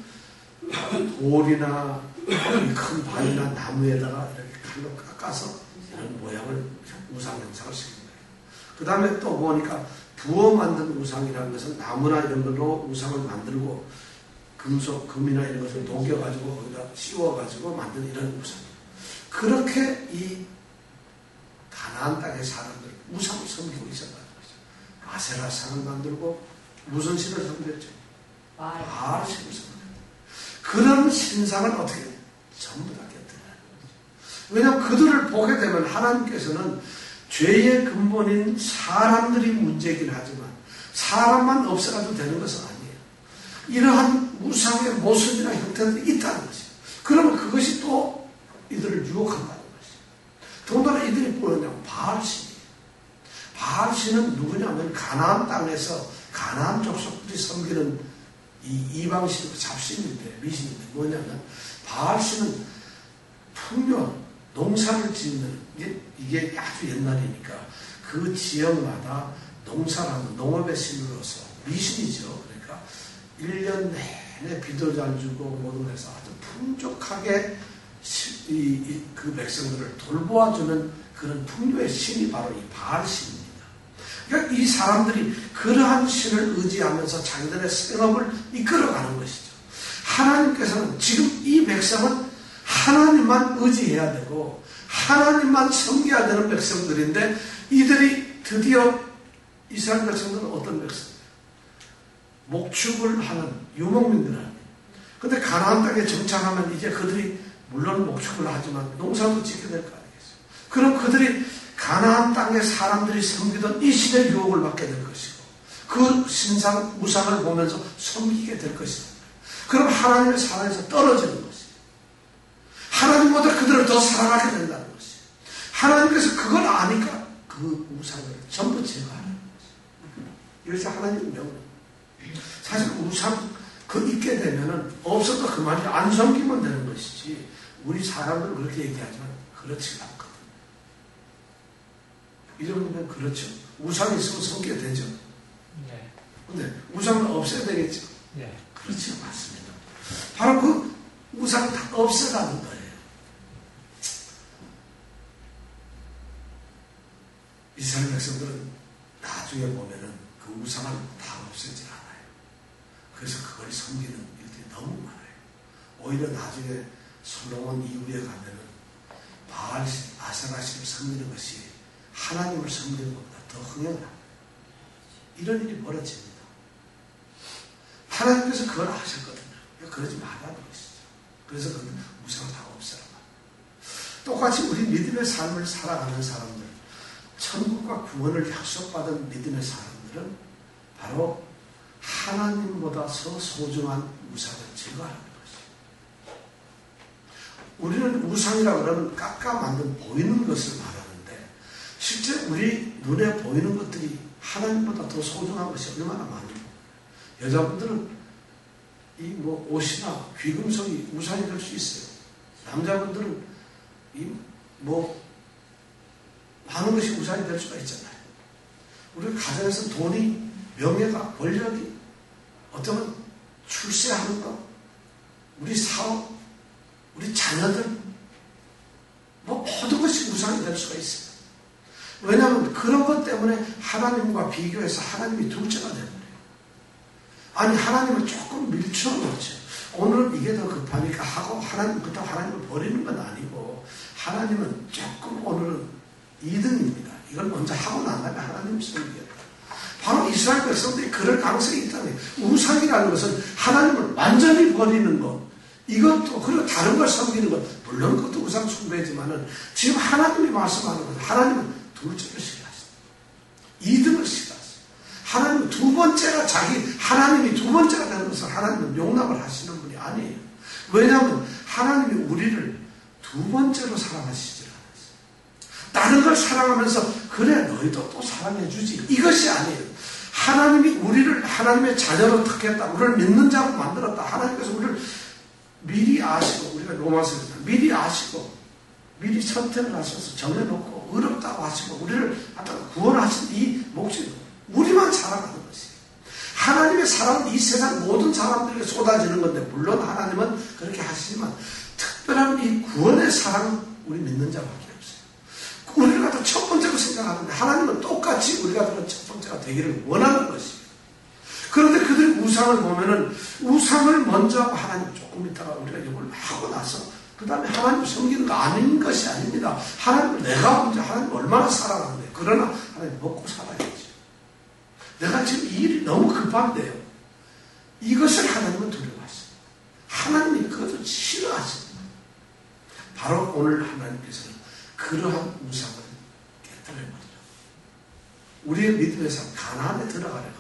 돌이나 큰 바위나 나무에다가 이렇게 칼로 깎아서 이런 모양을 우상 형상을 시킨 거예요. 그 다음에 또 보니까 부어 만든 우상이라는 것은 나무나 이런 걸로 우상을 만들고 금속, 금이나 이런 것을 녹여가지고 거기다 씌워가지고 만든 이런 우상이에요. 그렇게 이 가나안 땅의 사람들 우상을 섬기고 있었다는 거죠. 아세라 상을 만들고 무슨 신을 섬겼죠? 바알 신을 섬겼죠. 그런 신상을 어떻게 해요? 전부 다 깨뜨려요. 왜냐하면 그들을 보게 되면 하나님께서는 죄의 근본인 사람들이 문제이긴 하지만 사람만 없애가도 되는 것은 아니에요. 이러한 우상의 모습이나 형태들이 있다는 것이에요. 그러면 그것이 또 이들을 유혹한다는 것이에요. 더군다나 이들이 뭐냐면 바알신이에요. 바알신은 누구냐면 가나안 땅에서 가나안 족속들이 섬기는 이 이방신, 잡신인데 미신인데 뭐냐면 바알신은 풍요, 농사를 짓는 이게 아주 옛날이니까 그 지역마다 농사라는 농업의 신으로서 미신이죠. 그러니까 1년 내내 비도 잘 주고 모든 해서 아주 풍족하게 그 백성들을 돌보아주는 그런 풍요의 신이 바로 이 바알신입니다. 그러니까 이 사람들이 그러한 신을 의지하면서 자기들의 생업을 이끌어가는 것이죠. 하나님께서는 지금 이 백성은 하나님만 의지해야 되고 하나님만 섬겨야 되는 백성들인데 이들이 드디어 이스라엘 백성들은 어떤 백성이에요? 목축을 하는 유목민들 아니에요. 그런데 가나안 땅에 정착하면 이제 그들이 물론 목축을 하지만 농사도 짓게 될 거 아니겠어요. 그럼 그들이 가나안 땅의 사람들이 섬기던 이 신의 유혹을 받게 될 것이고 그 신상 우상을 보면서 섬기게 될 것이다. 그럼 하나님의 사랑에서 떨어지는 것이에요. 하나님보다 그들을 더 사랑하게 된다는 것이에요. 하나님께서 그걸 아니까 그 우상을 전부 제거하는 거죠. 이것이 하나님의 명령. 사실 우상 그 있게 되면은 없어도 그만이 안 섬기면 되는 것이지, 우리 사람들은 그렇게 얘기하지만 그렇지 않거든요. 이 정도면 그렇죠. 우상이 있으면 섬기게 되죠. 네. 근데 우상을 없애야 되겠죠. 네. 그렇죠. 맞습니다. 바로 그 우상을 다 없애라는 거예요. 이스라엘 백성들은 나중에 보면은 그 우상을 다 없애질 않아요. 그래서 그걸 섬기는 일들이 너무 많아요. 오히려 나중에 솔로몬 이후에 가면은 바알, 아세라신을 섬기는 것이 하나님을 섬기는 것보다 더 흥행합니다. 이런 일이 벌어집니다. 하나님께서 그걸 아셨거든요. 그러지 말라는 것이죠. 그래서 그 우상을 다 없애라. 똑같이 우리 믿음의 삶을 살아가는 사람들, 천국과 구원을 약속받은 믿음의 사람들은 바로 하나님보다 더 소중한 우상을 제거하는 것이죠. 우리는 우상이라고 그러면 깎아 만든 보이는 것을 말하는데, 실제 우리 눈에 보이는 것들이 하나님보다 더 소중한 것이 얼마나 많은가. 여자분들은 이 뭐 옷이나 귀금속이 우상이 될 수 있어요. 남자분들은 이 뭐 많은 것이 우상이 될 수가 있잖아요. 우리 가정에서 돈이, 명예가, 권력이, 어쩌면 출세하는 것, 우리 사업, 우리 자녀들, 뭐 모든 것이 우상이 될 수가 있어요. 왜냐하면 그런 것 때문에 하나님과 비교해서 하나님이 둘째가 되는 거예요. 아니, 하나님을 조금 밀쳐놓죠. 오늘은 이게 더 급하니까 하고, 그렇다고 하나님을 버리는 건 아니고, 하나님은 조금 오늘은 2등입니다. 이걸 먼저 하고 난 다음에 하나님을 섬기겠다. 바로 이스라엘 백성들이 그럴 가능성이 있다는 거예요. 우상이라는 것은 하나님을 완전히 버리는 것, 이것도, 그리고 다른 걸 섬기는 것, 물론 그것도 우상 숭배지만은 지금 하나님이 말씀하는 것은 하나님은 둘째를 싫어하십니다. 2등을 싫어하십니다. 하나님은 두 번째가 하나님이 두 번째가 되는 것은 하나님은 용납을 하시는 분이 아니에요. 왜냐하면 하나님이 우리를 두 번째로 사랑하시질 않았어요. 다른 걸 사랑하면서 그래 너희도 또 사랑해주지, 이것이 아니에요. 하나님이 우리를 하나님의 자녀로 택했다, 우리를 믿는 자로 만들었다. 하나님께서 우리를 미리 아시고, 우리가 로마서에서 미리 아시고 미리 선택을 하셔서 정해놓고 어렵다고 하시고 우리를 구원하신 이 목적이 우리만 살아가는 것이에요. 하나님의 사랑은 이 세상 모든 사람들에게 쏟아지는 건데, 물론 하나님은 그렇게 하시지만 특별한 이 구원의 사랑은 우리 믿는 자밖에 없어요. 우리가 다 첫 번째로 생각하는데 하나님은 똑같이 우리가 그런 첫 번째가 되기를 원하는 것이에요. 그런데 그들이 우상을 보면은 우상을 먼저 하고 하나님 조금 있다가 우리가 이걸 하고 나서 그 다음에 하나님을 섬기는 거 아닌 것이 아닙니다. 하나님을 내가 먼저 하나님 얼마나 사랑하는데, 그러나 하나님 먹고 살아야지. 내가 지금 이 일이 너무 급한데요. 이것을 하나님은 두려워하십니다. 하나님이 그것을 싫어하십니다. 바로 오늘 하나님께서는 그러한 우상을 깨뜨려버리죠. 우리의 믿음의 삶, 가나안에 들어가려거든.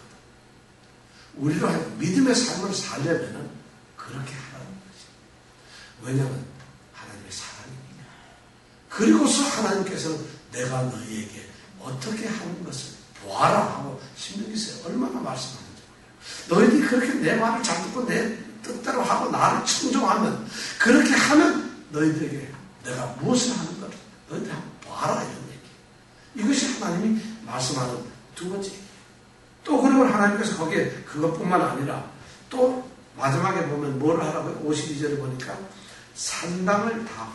우리로 하여금 믿음의 삶을 살려면 그렇게 하라는 거지. 왜냐하면 하나님의 사랑입니다. 그리고서 하나님께서는 내가 너희에게 어떻게 하는 것을 보아라 하고 신명기서에 얼마나 말씀하는지 몰라요. 너희들이 그렇게 내 말을 잘 듣고 내 뜻대로 하고 나를 청종하면, 그렇게 하면 너희들에게 내가 무엇을 하는 걸 너희들이 한번 봐라, 이런 얘기. 이것이 하나님이 말씀하는 두 번째 얘기. 또 그러면 하나님께서 거기에 그것뿐만 아니라 또 마지막에 보면 뭘 하라고요? 52절에 보니까 산당을 다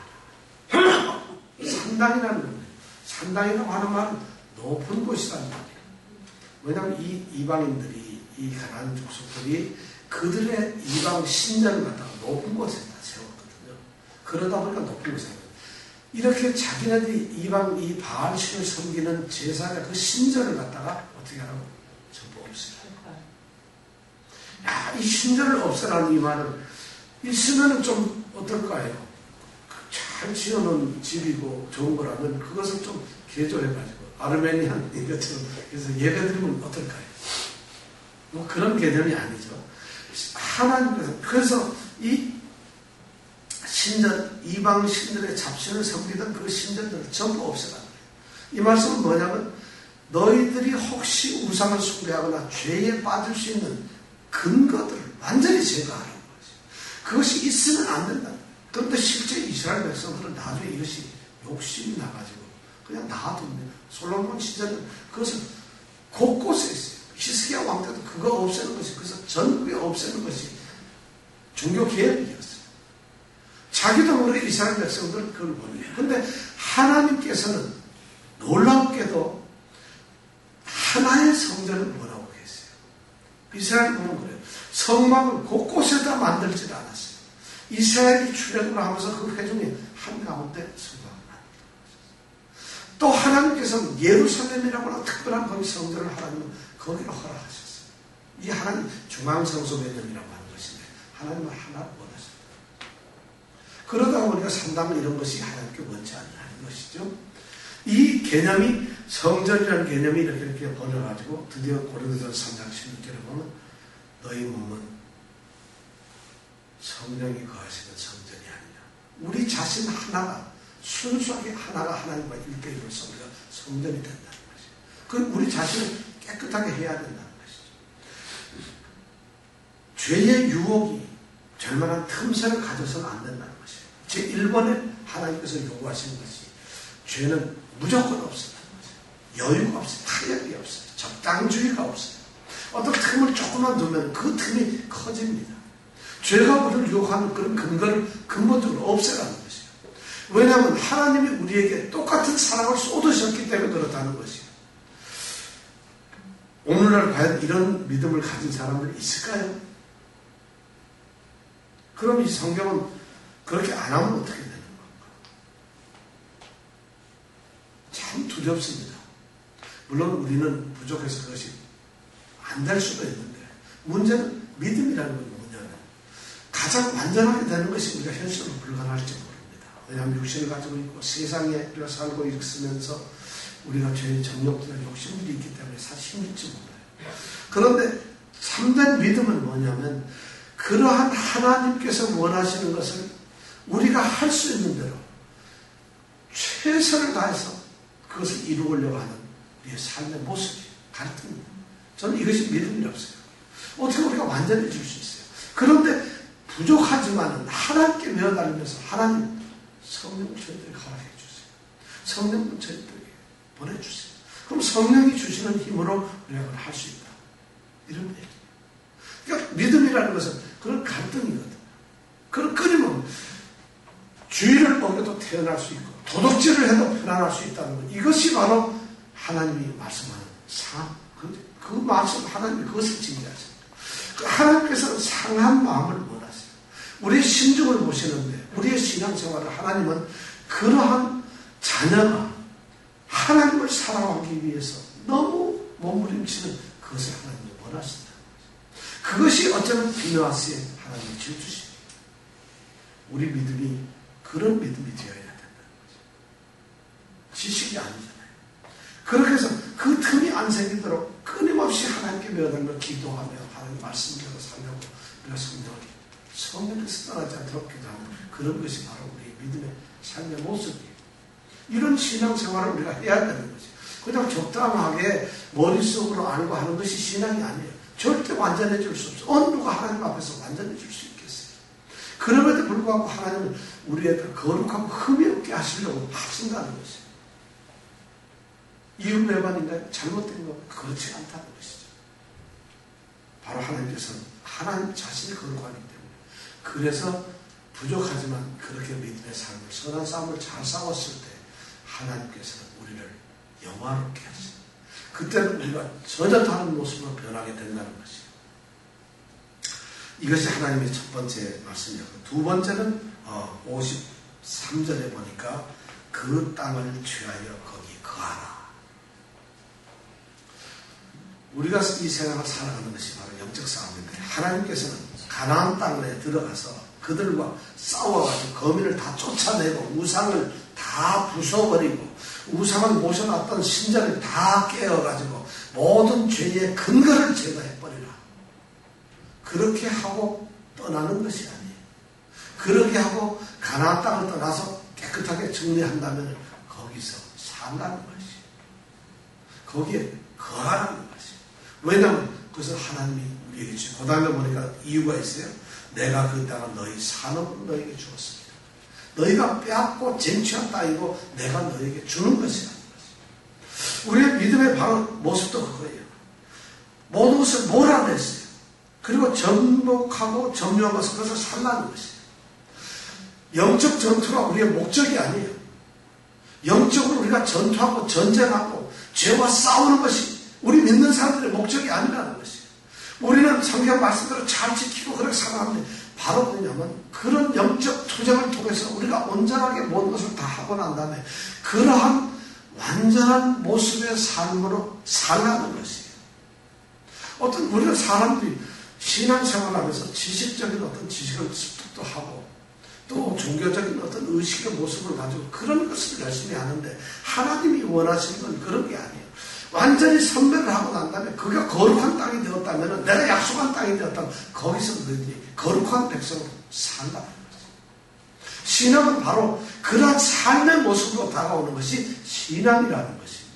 버려라. 산당이라는 겁니다. 산당이라고 하는 말은 높은 곳이라는 말이에요. 왜냐하면 이 이방인들이, 이 가나안 족속들이 그들의 이방 신전을 갖다가 높은 곳에다 세웠거든요. 그러다 보니까 높은 곳에 이렇게 자기네들이 이방 이 바알신을 섬기는 제사가 그 신전을 갖다가 어떻게 하라고? 전부 없애라. 야, 이 신전을 없애라는 이 말은 있으면 좀 어떨까요? 잘 지어놓은 집이고 좋은 거라면 그것을 좀 개조해가지고 아르메니안 이것처럼 그래서 예배드리면 어떨까요? 뭐 그런 개념이 아니죠. 하나님께서, 그래서 이 신전, 이방 신들의 잡신을 섬기던 그 신전들을 전부 없애라. 이 말씀은 뭐냐면 너희들이 혹시 우상을 숭배하거나 죄에 빠질 수 있는 근거들을 완전히 제거하라는 거지. 그것이 있으면 안 된다. 그런데 실제 이스라엘 백성들은 나중에 이것이 욕심이 나가지고 그냥 놔둡니다. 솔로몬 시절은 그것을 곳곳에 있어요. 히스기야 왕 때도 그거 없애는 것이, 그래서 전국에 없애는 것이 종교 개혁이었어요. 자기도 모르게 이스라엘 백성들은 그걸 모르요. 그런데 하나님께서는 놀랍게도 하나의 성전을 원하고 계세요. 이스라엘 보면 그래요. 성막을 곳곳에다 만들지 않았어요. 이스라엘이 출애굽을 하면서 그 회중이 한가운데 성막을 만들었어요. 또 하나님께서는 예루살렘이라고 하는 특별한 거기 성전을 하나님은 거기로 허락하셨어요. 이 하나님 중앙성소 개념이라고 하는 것인데 하나님은 하나를 원하셨다. 그러다 보니까 상당히 이런 것이 하나님께 원치 않는 것이죠. 이 개념이 성전이라는 개념이 이렇게 번져가지고 드디어 고린도전서 3장 16절에 보면 너희 몸은 성령이 거하시는 성전이 아니라 우리 자신 하나가 순수하게 하나가 하나님과 1대1로서 우리가 성전이 된다는 것이죠. 그 우리 자신을 깨끗하게 해야 된다는 것이죠. 죄의 유혹이 될 만한 틈새를 가져서는 안 된다는 것이에요. 제1번에 하나님께서 요구하시는 것이 죄는 무조건 없어요. 여유가 없어요. 타협이 없어요. 적당주의가 없어요. 어떤 틈을 조금만 두면 그 틈이 커집니다. 죄가 우리를 유혹하는 그런 근거를 근본적으로 없애라는 것이에요. 왜냐하면 하나님이 우리에게 똑같은 사랑을 쏟으셨기 때문에 그렇다는 것이에요. 오늘날 과연 이런 믿음을 가진 사람들 있을까요? 그럼 이 성경은 그렇게 안 하면 어떻게 되는 건가? 참 두렵습니다. 물론 우리는 부족해서 그것이 안 될 수도 있는데 문제는 믿음이라는 건 뭐냐면 가장 완전하게 되는 것이 우리가 현실로 불가능할지 모릅니다. 왜냐하면 육신을 가지고 있고 세상에 우리가 살고 있으면서 우리가 죄의 정욕들과 욕심들이 있기 때문에 사실 힘들지 몰라요. 그런데 참된 믿음은 뭐냐면 그러한 하나님께서 원하시는 것을 우리가 할 수 있는 대로 최선을 다해서 그것을 이루려고 하는 우리의 삶의 모습이 가르칩니다. 저는 이것이 믿음이라고 생각합니다. 어떻게 우리가 완전해질 수 있어요? 그런데 부족하지만 하나님께 매어달리면서 하나님 성령 저희들에게 허락해 주세요. 성령 저희들에게 보내주세요. 그럼 성령이 주시는 힘으로 우리가 그걸 할 수 있다. 이런 얘기예요. 그러니까 믿음이라는 것은 그런 갈등이거든. 그런 끊임없는 주의를 먹여도 태어날 수 있고 도덕질을 해도 편안할 수 있다는 것. 이것이 바로 하나님이 말씀하는 삶. 그 말씀 하나님이 그것을 징계하십니다. 그 하나님께서는 상한 마음을 원하세요. 우리의 심중을 보시는데 우리의 신앙생활을 하나님은 그러한 자녀가 하나님을 사랑하기 위해서 너무 몸부림치는 그것을 하나님이 원하신다. 그것이 어쩌면 비누아스의 하나님의 질투심이에요. 우리 믿음이 그런 믿음이 되어야 된다는 거죠. 지식이 아니잖아요. 그렇게 해서 그 틈이 안 생기도록 끊임없이 하나님께 매어달며 기도하며 하나님 말씀대로 살려고 우리가 성령께서 떠나지 않도록 기도하는 그런 것이 바로 우리 믿음의 삶의 모습이에요. 이런 신앙생활을 우리가 해야 되는 거죠. 그냥 적당하게 머릿속으로 알고 하는 것이 신앙이 아니에요. 절대 완전해질 수 없어요. 어느 누가 하나님 앞에서 완전해질 수 있겠어요. 그럼에도 불구하고 하나님은 우리에게 거룩하고 흠이 없게 하시려고 하신다는 것이에요. 이웃내반인가요? 잘못된 건 그렇지 않다는 것이죠. 바로 하나님께서는 하나님 자신이 거룩하기 때문에 그래서 부족하지만 그렇게 믿음의 삶을 선한 싸움을 잘 싸웠을 때 하나님께서는 우리를 영화롭게 하십니다. 그때는 우리가 전혀 다른 모습으로 변하게 된다는 것이에요. 이것이 하나님의 첫 번째 말씀이었고 두 번째는 53절에 보니까 그 땅을 취하여 거기 거하라. 우리가 이 세상을 살아가는 것이 바로 영적 싸움인데 하나님께서는 가나안 땅에 들어가서 그들과 싸워가지고 거민을 다 쫓아내고 우상을 다 부숴버리고 우상을 모셔놨던 신전을 다 깨어가지고 모든 죄의 근거를 제거해버리라. 그렇게 하고 떠나는 것이 아니에요. 그렇게 하고 가나안 땅을 떠나서 깨끗하게 정리한다면 거기서 산다는 것이. 거기에 거하라는 것이. 왜냐하면 그것을 하나님이 우리에게 주고 그 다음에 보니까 이유가 있어요. 내가 그 땅을 너희 산업으로 너에게 주었습니다. 너희가 빼앗고 쟁취한 땅이고 내가 너에게 주는 것이라는 것이. 우리의 믿음의 바로 모습도 그거예요. 모든 것을 몰아냈어요. 그리고 정복하고 점유한 것을 그것을 살라는 것이에요. 영적 전투가 우리의 목적이 아니에요. 영적으로 우리가 전투하고 전쟁하고 죄와 싸우는 것이 우리 믿는 사람들의 목적이 아니라는 것이에요. 우리는 성경 말씀대로 잘 지키고 그렇게 살아가는데 바로 뭐냐면 그런 영적 투쟁을 통해서 우리가 온전하게 모든 것을 다 하고 난 다음에 그러한 완전한 모습의 삶으로 살아가는 것이에요. 어떤 우리는 사람들이 신앙생활하면서 지식적인 어떤 지식을 습득도 하고 또 종교적인 어떤 의식의 모습을 가지고 그런 것을 열심히 하는데 하나님이 원하시는 건 그런 게 아니에요. 완전히 선별을 하고 난 다음에 그가 거룩한 땅이 되었다면 내가 약속한 땅이 되었다면 거기서 너희들이 거룩한 백성으로 산다는 거죠. 신앙은 바로 그러한 삶의 모습으로 다가오는 것이 신앙이라는 것입니다.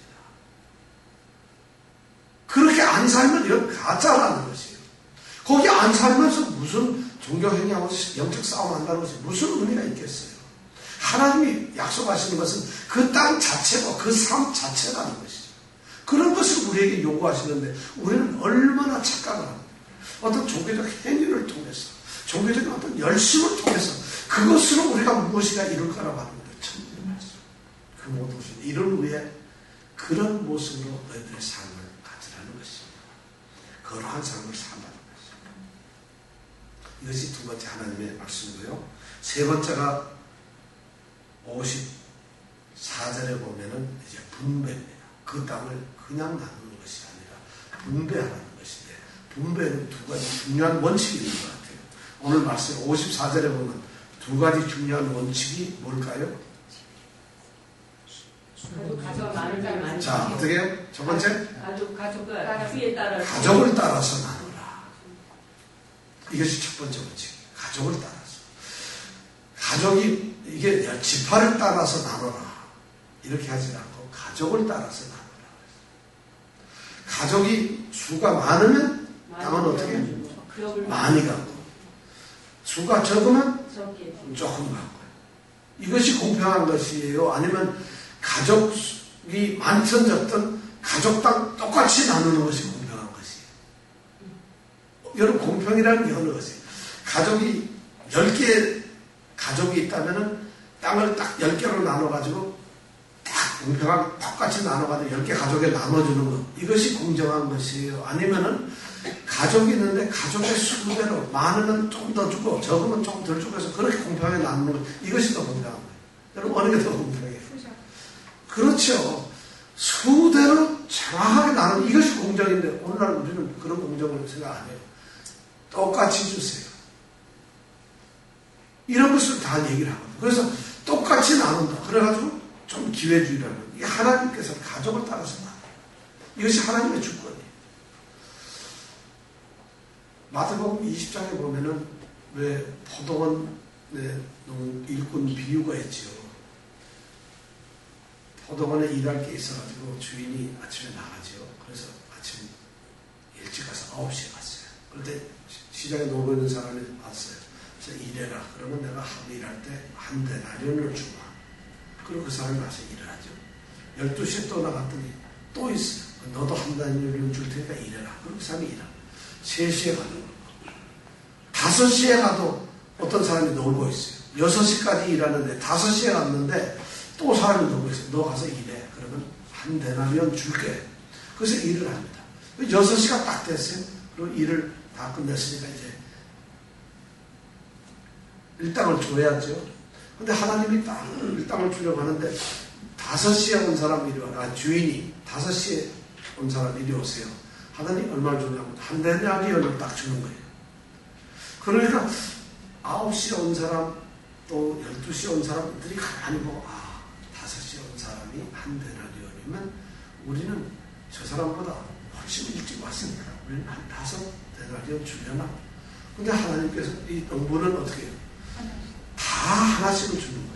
그렇게 안 살면 이건 가짜라는 것이에요. 거기 안 살면서 무슨 종교행위하고 영적 싸움 한다는 것이 무슨 의미가 있겠어요. 하나님이 약속하시는 것은 그 땅 자체고 그 삶 자체라는 것이죠. 그런 것을 우리에게 요구하시는데 우리는 얼마나 착각을 합니까? 어떤 종교적 행위를 통해서 종교적인 어떤 열심을 통해서 그것으로 우리가 무엇이가 이룰 거라고 하는데 천국의 말씀. 그 모든 것을 이룬 후에 그런 모습으로 너희들의 삶을 가지라는 것입니다. 거룩한 삶을 산다는 것입니다. 이것이 두 번째 하나님의 말씀이고요. 세 번째가 54절에 보면은 이제 분배입니다. 그 땅을 그냥 나누는 것이 아니라 분배하라는 것인데 분배는 두 가지 중요한 원칙이 있는 것 같아요. 오늘 말씀 54절에 보면 두 가지 중요한 원칙이 뭘까요? 가족 많은 사람 많은 자, 어떻게 해요? 첫 번째? 가족을 수에 따라서 가족을 따라서 나누라. 이것이 첫 번째 원칙이에요. 가족을 따라서. 가족이 이게 지파를 따라서 나눠라. 이렇게 하지 않고 가족을 따라서 나눠라. 가족이 수가 많으면 땅은 어떻게 해요? 많이 갖고 수가 적으면 조금 갖고. 이것이 공평한 것이에요? 아니면 가족이 많든 적든 가족 땅 똑같이 나누는 것이 공평한 것이에요? 여러분 공평이라는 게 어느 것이에요? 가족이 10개의 가족이 있다면 땅을 딱 10개로 나눠가지고 딱 공평하게 똑같이 나눠가지고 10개 가족에 나눠주는 것. 이것이 공정한 것이에요? 아니면은 가족이 있는데 가족의 수대로 많으면 좀 더 주고 적으면 좀 덜 주고 해서 그렇게 공평하게 나누는 것. 이것이 더 공평한 거예요. 여러분 어느 게 더 공평해요? 그렇죠. 수대로 정확하게 나누는 이것이 공정인데 오늘날 우리는 그런 공정을 생각 안 해요. 똑같이 주세요. 이런 것을 다 얘기를 하거든요. 그래서 똑같이 나눈다. 그래가지고 좀 기회주의라는 이게 하나님께서 가족을 따라서 나눠요. 이것이 하나님의 주권이에요. 마태복음 20장에 보면은 왜 포도원 일꾼 비유가 있지요. 포도원에 일할 게 있어가지고 주인이 아침에 나가지요. 그래서 아침 일찍 가서 9시에 갔어요. 그런데 시장에 놀고 있는 사람이 왔어요. 그래서 일해라. 그러면 내가 하루 일할 때 한 데나리온을 주마. 그리고 그 사람이 와서 일을 하죠. 12시에 또 나갔더니 또 있어요. 너도 한 데나리온을 줄 테니까 일해라. 그리고 그 사람이 일하고 3시에 가는 거예요. 5시에 가도 어떤 사람이 놀고 있어요. 6시까지 일하는데 5시에 갔는데 또 사람이 놀고 있어요. 너 가서 일해. 그러면 한 데나리온 줄게. 그래서 일을 합니다. 6시가 딱 됐어요. 그리고 일을 다 끝냈으니까 이제 일당을 줘야죠. 근데 하나님이 일당을 주려고 하는데 5시에 온 사람이 이리 와라. 주인이 5시에 온 사람이 이리 오세요. 하나님 얼마를 주냐면 한 데나리온을 딱 주는 거예요. 그러니까 9시에 온 사람 또 12시에 온 사람들이 가만히 보고 5시에 온 사람이 한 데나리온이면 우리는 저 사람보다 훨씬 일찍 왔으니까 우리는 한 5 데나리온 주려나? 근데 하나님께서 이 농부는 어떻게 해요? 하나씩은 주는 거예요.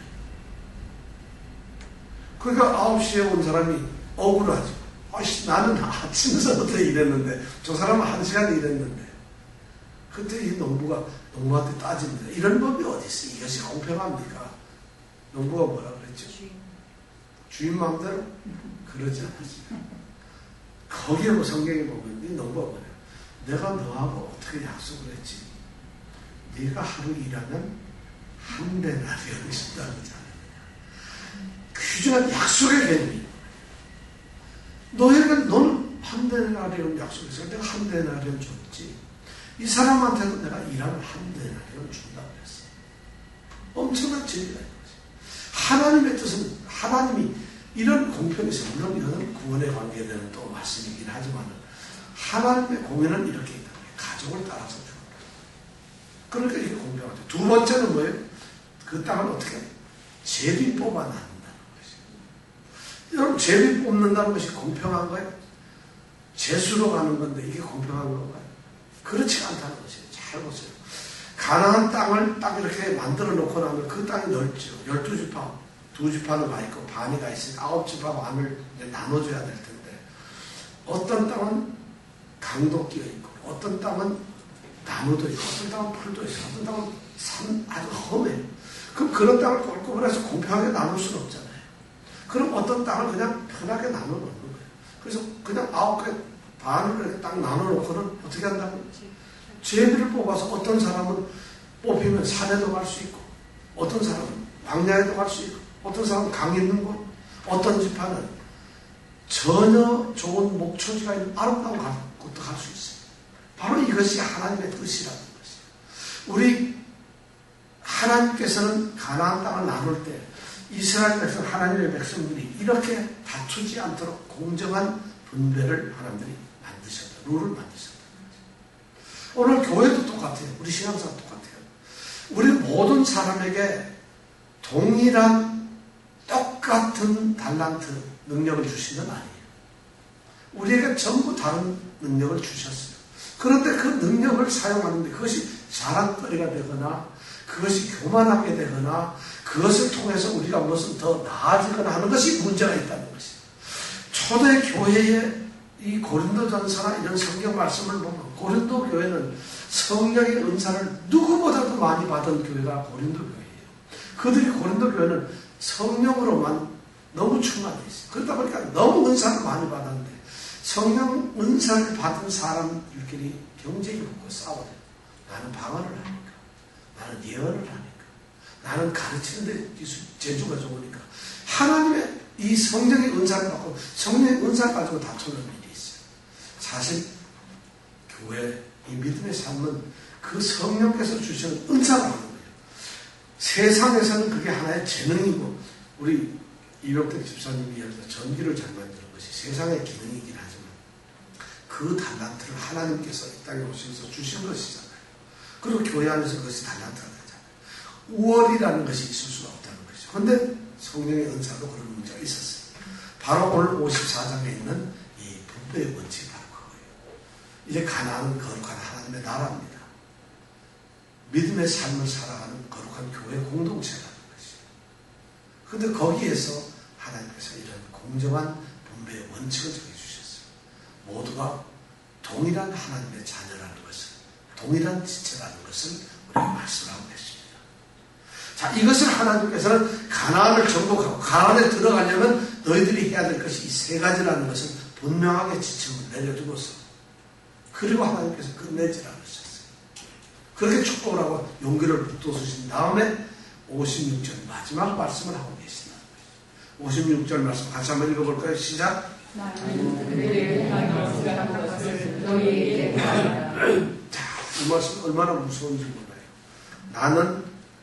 그러니까 9시에 온 사람이 억울하죠. 나는 아침서부터 일했는데 저 사람은 1시간 일했는데. 그때 이 농부한테 따집니다. 이런 법이 어디 있어요? 이것이 공평합니까? 농부가 뭐라 그랬죠? 주인 마음대로? 그러지 않았어요. 거기에 뭐 성경에 보면 이 농부가 뭐래요? 내가 너하고 어떻게 약속을 했지? 네가 하루 일하면 한 데나리온을 준다는 거잖아요. 귀중한 약속의 개념이에요. 너는 한 데나리온 약속했어요. 내가 한 데나리온 줬지. 이 사람한테도 내가 일하면 한 데나리온 준다고 그랬어. 엄청난 진리가 있는 거죠. 하나님의 뜻은 하나님이 이런 공평이 있어요. 물론 이거는 구원에 관계되는 또 말씀이긴 하지만 하나님의 공의는 이렇게 있다. 가족을 따라서 주는 거예요. 그러니까 이게 공평하죠. 두 번째는 뭐예요? 그 땅을 어떻게 해요? 제비 뽑아 나눈다는 것이에요. 여러분 제비 뽑는다는 것이 공평한 거예요? 재수로 가는 건데 이게 공평한 건가요? 그렇지 않다는 것이에요. 잘 보세요. 가나안 땅을 딱 이렇게 만들어 놓고 나면 그 땅이 넓죠. 12지파, 2지파는 가 있고 반이 가 있으니까 9지파 반을 나눠줘야 될 텐데 어떤 땅은 강도 끼어 있고 어떤 땅은 나무도 있고 어떤 땅은 풀도 있고 어떤 땅은 산 아주 험해요. 그럼 그런 땅을 꼴꼬불해서 공평하게 나눌 수는 없잖아요. 그럼 어떤 땅을 그냥 편하게 나눠 놓는 거예요. 그래서 그냥 9개 반을 이렇게 딱 나눠 놓고는 어떻게 한다고요? 제비를 뽑아서 어떤 사람은 뽑히면 산에도 갈 수 있고 어떤 사람은 광야에도 갈 수 있고 어떤 사람은 강 있는 곳 어떤 지파는 전혀 좋은 목초지가 있는 아름다운 곳도 갈 수 있어요. 바로 이것이 하나님의 뜻이라는 것이에요. 우리 하나님께서는 가나안 땅을 나눌 때 이스라엘 백성 하나님의 백성들이 이렇게 다투지 않도록 공정한 분배를 하나님들이 만드셨다. 룰을 만드셨다. 오늘 교회도 똑같아요. 우리 신앙사도 똑같아요. 우리 모든 사람에게 동일한 똑같은 달란트 능력을 주신 건 아니에요. 우리에게 전부 다른 능력을 주셨어요. 그런데 그 능력을 사용하는데 그것이 자랑거리가 되거나 그것이 교만하게 되거나 그것을 통해서 우리가 무슨 더 나아지거나 하는 것이 문제가 있다는 것이에요. 초대 교회의 이 고린도전서나 이런 성경 말씀을 보면 고린도 교회는 성령의 은사를 누구보다도 많이 받은 교회가 고린도 교회예요. 그들이 고린도 교회는 성령으로만 너무 충만해 있어요. 그러다 보니까 너무 은사를 많이 받았는데 성령 은사를 받은 사람들끼리 경쟁이 붙고 싸워요. 나는 방언을 하니까, 나는 예언을 하니까, 나는 가르치는데 재주가 좋으니까 하나님의 이 성령의 은사를 받고 성령의 은사를 가지고 다투는 일이 있어요. 사실 교회 이 믿음의 삶은 그 성령께서 주시는 은사가 하는 거예요. 세상에서는 그게 하나의 재능이고 우리 이병택 집사님이 예를 들어 전기를 잘 만드는 것이 세상의 기능이긴 하지만 그 달란트를 하나님께서 이 땅에 오셔서 주신 것이잖아요. 그리고 교회 안에서 그것이 달란트가 되잖아요. 우월이라는 것이 있을 수가 없다는 것이죠. 그런데 성령의 은사도 그런 문제가 있었어요. 바로 오늘 54장에 있는 이 분배의 원칙이 바로 그거예요. 이제 가나안은 거룩한 하나님의 나라입니다. 믿음의 삶을 살아가는 거룩한 교회 공동체라는 것이죠. 그런데 거기에서 하나님께서 이런 공정한 분배의 원칙을 정해주셨어요. 모두가 동일한 하나님의 자녀라는 것을, 동일한 지체라는 것을 우리가 말씀하고 계십니다. 자, 이것을 하나님께서는 가나안을 정복하고 가나안에 들어가려면 너희들이 해야 될 것이 이 세 가지라는 것을 분명하게 지침을 내려주고서 그리고 하나님께서 끝내지라고 하셨어요. 그렇게 축복을 하고 용기를 북돋으신 다음에 56절 마지막 말씀을 하고 계신다. 56절 말씀 같이 한번 읽어볼까요? 시작. 자, 이 말씀 얼마나 무서운지 몰라요. 나는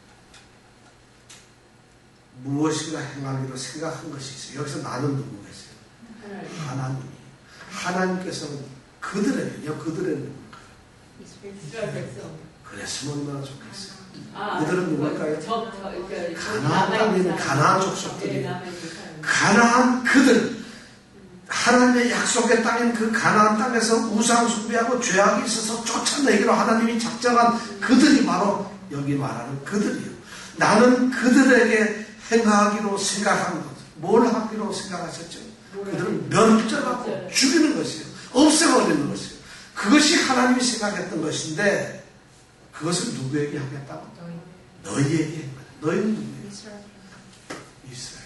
무엇인가 행하기로 생각한 것이 있어요. 여기서 나는 누구겠어요? 하나님이. 하나님께서는 그들에게요. 그들의 누굴까요? 그랬으면 얼마나 좋겠어요. 그들은 누굴까요? 가나안 땅에 있는 가나안 족속들이. 가나안 그들. 하나님의 약속의 땅인 그 가나안 땅에서 우상 숭배하고 죄악이 있어서 쫓아내기로 하나님이 작정한 그들이 바로 여기 말하는 그들이에요. 나는 그들에게 행하기로 생각한 것. 뭘 하기로 생각하셨죠? 그들은 멸절하고 죽이는 것이에요. 없애버리는 것이에요. 그것이 하나님이 생각했던 것인데 그것을 누구에게 하겠다고? 너희에게. 너희는 누구예요? 이스라엘.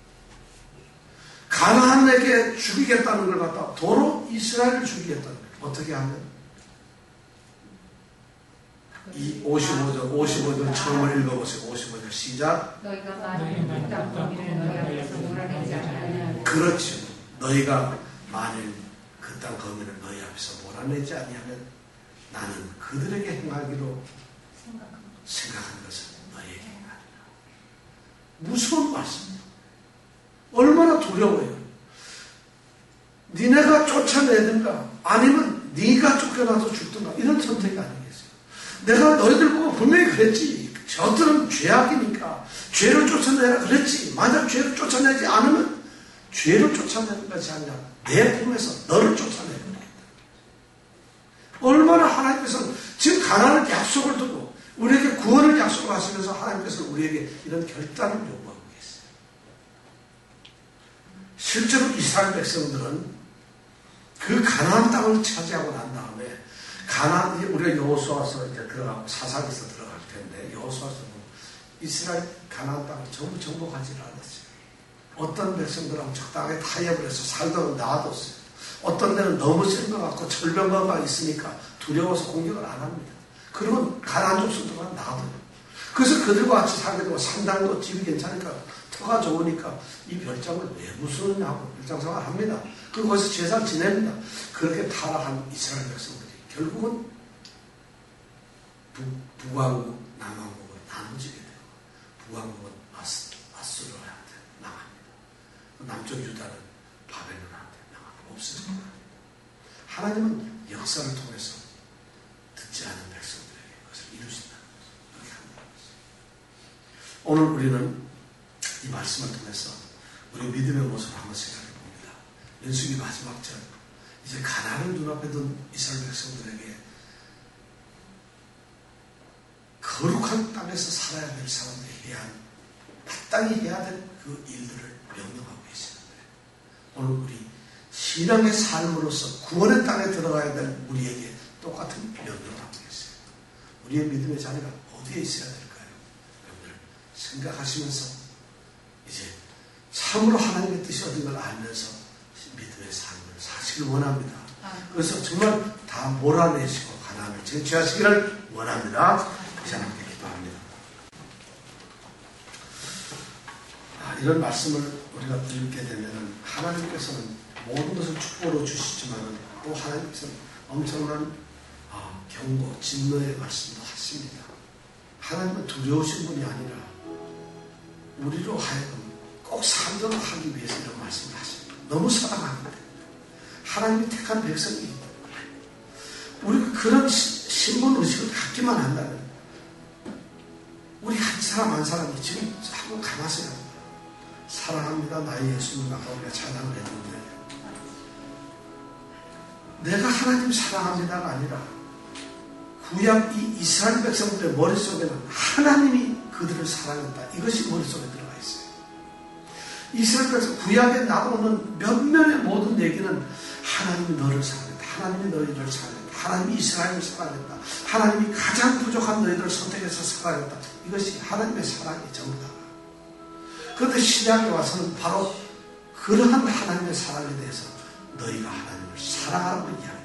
가나안에게 죽이겠다는 걸 갖다 도로 이스라엘을 죽이겠다는 거예요. 어떻게 하면? 이 55절 처음을 읽어보세요. 55절 시작. 너희가 만일 그 땅 거기를 너희 앞에서 몰아내지 아니하면 그렇죠. 너희가 만일 그 땅 거기를 너희 앞에서 몰아내지 아니하면 나는 그들에게 행하기로 생각한 것을 너희에게 행하리라. 무서운 말씀이에요. 얼마나 두려워요. 니네가 쫓아내든가 아니면 네가 쫓겨나서 죽든가 이런 선택이 아니겠어요. 내가 너희들 보고 분명히 그랬지. 저들은 죄악이니까 죄를 쫓아내라 그랬지. 만약 죄를 쫓아내지 않으면 죄를 쫓아내는 것이 아니라 내 품에서 너를 쫓아내는 거다. 얼마나 하나님께서 지금 가나안 약속을 두고 우리에게 구원을 약속을 하시면서 하나님께서 우리에게 이런 결단을 요구하고 계세요. 실제로 이스라엘 백성들은 그 가나안 땅을 차지하고 난 다음에 가나안, 우리가 여호수아서 이제 들어가고 사사기서 들어갈 텐데 여호수아서 이스라엘 가나안 땅을 전부 정복하지를 않았어요. 어떤 백성들하고 적당하게 타협을 해서 살다가 놔뒀어요. 어떤 데는 너무 센 것 같고 철병거가 있으니까 두려워서 공격을 안 합니다. 그러면 가나안 족속들은 놔둬요. 그래서 그들과 같이 살게 되고 산당도 집이 괜찮으니까 터가 좋으니까 이 별장을 왜 부수느냐고 별장생활을 합니다. 그리고 거기서 제사 지냅니다. 그렇게 타락한 이스라엘 백성들이 결국은 북왕국, 남왕국은 나눠지게 되고 북왕국은 아수르한테 나갑니다. 남쪽 유다는 바벨론한테 나가고 없어집니다. 하나님은 역사를 통해서 듣지 않은 백성들에게 그것을 이루신다는 것을 그렇게 합니다. 오늘 우리는 이 말씀을 통해서 우리 믿음의 모습을 한번 생각해 봅니다. 연수기 마지막 절 이제 가나안을 눈앞에 둔 이스라엘 백성들에게 거룩한 땅에서 살아야 될 사람들이 해야 한 마땅히 해야 될 그 일들을 명령하고 계시는데 오늘 우리 신앙의 삶으로서 구원의 땅에 들어가야 될 우리에게 똑같은 명령을 하고 계세요. 우리의 믿음의 자리가 어디에 있어야 될까요? 여러분들 생각하시면서 이제 참으로 하나님의 뜻이 어딘 걸 알면서 믿음의 삶을 사시길 원합니다. 그래서 정말 다 몰아내시고 가나안을 쟁취하시기를 원합니다. 다시 함께 기도합니다. 이런 말씀을 우리가 읽게 되면 하나님께서는 모든 것을 축복으로 주시지만 또 하나님께서는 엄청난 경고, 진노의 말씀도 하십니다. 하나님은 두려우신 분이 아니라 우리로 하여금 꼭 산전을 하기 위해서 이런 말씀을 하십니다. 너무 사랑합니다. 하나님이 택한 백성이 우리가 그런 신분 의식을 갖기만 한다면 우리 한 사람 한 사람이 지금 한번 가만히 사랑합니다. 나의 예수님 아까 우리가 찬양을 했는데 내가 하나님 사랑합니다가 아니라 구약 이 이스라엘 백성들의 머릿속에는 하나님이 그들을 사랑했다. 이것이 머릿속에 들어가 있어요. 이스라엘 백성 구약에 나오는 몇몇의 모든 얘기는 하나님이 너를 사랑했다. 하나님이 너희를 사랑했다. 하나님이 이스라엘을 사랑했다. 하나님이 가장 부족한 너희들을 선택해서 사랑했다. 이것이 하나님의 사랑의 정답. 그런데 신약에 와서는 바로 그러한 하나님의 사랑에 대해서 너희가 하나님을 사랑하라고 이야기합니다.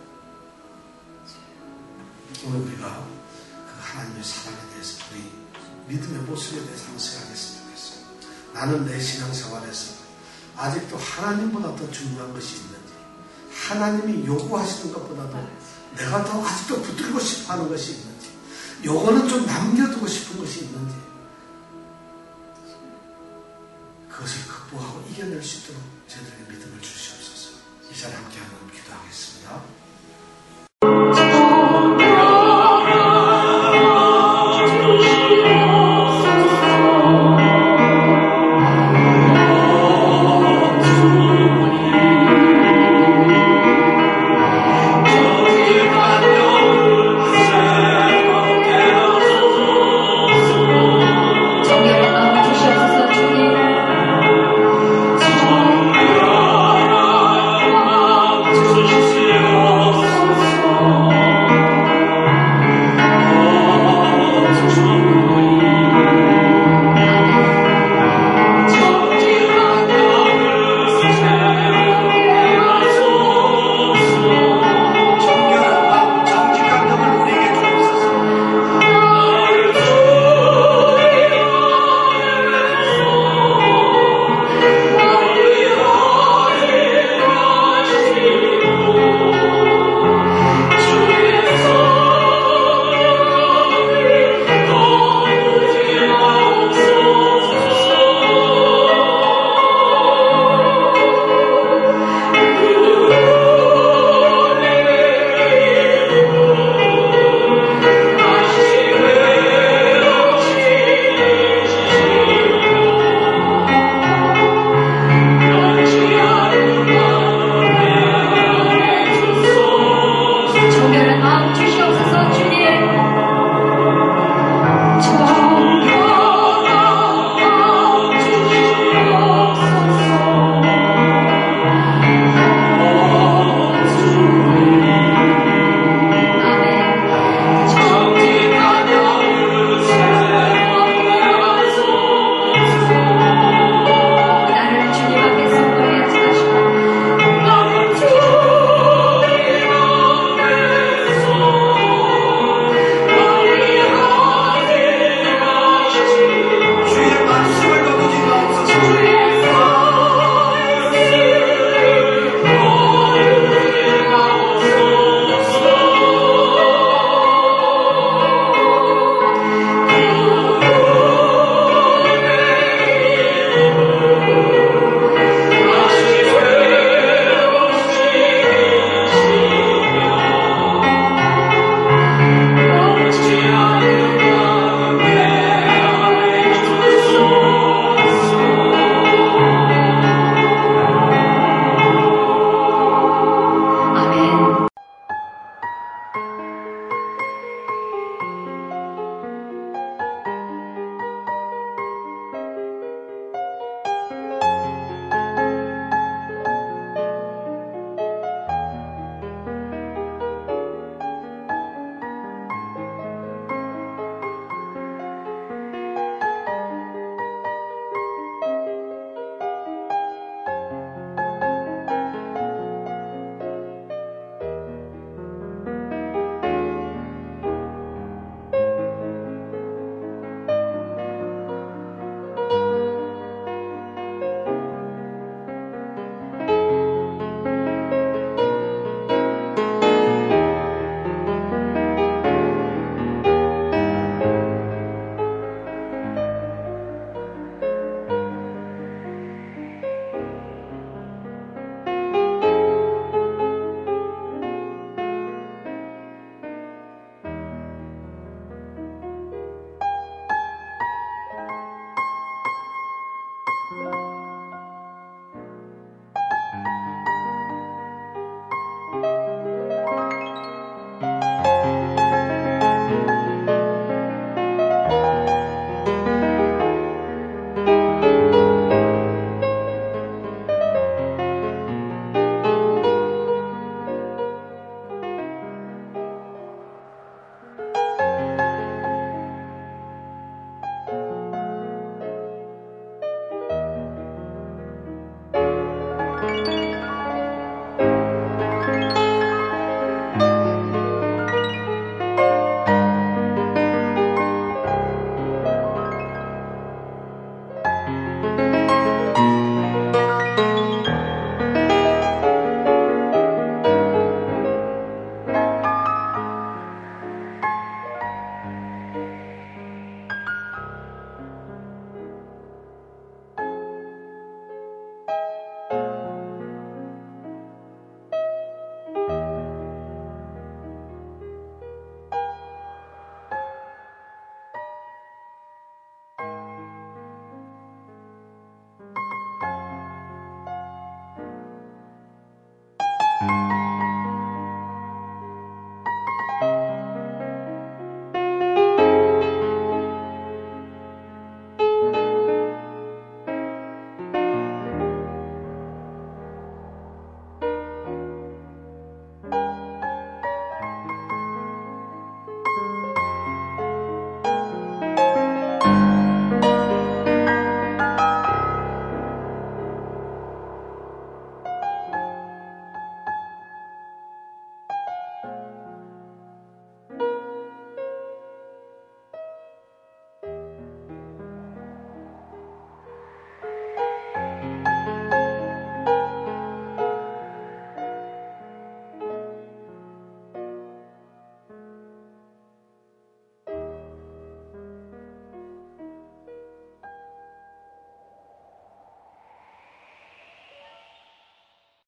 오늘 우리가 그 하나님의 사랑에 대해서 우리 믿음의 모습에 대해서 한번 생각했으면 좋겠어요. 나는 내 신앙생활에서 아직도 하나님보다 더 중요한 것이 있는지, 하나님이 요구하시는 것보다도 내가 더 아직도 붙들고 싶어 하는 것이 있는지, 요거는 좀 남겨두고 싶은 것이 있는지, 그것을 극복하고 이겨낼 수 있도록 저희들에게 믿음을 주시옵소서. 이 자리에 함께 한번 기도하겠습니다.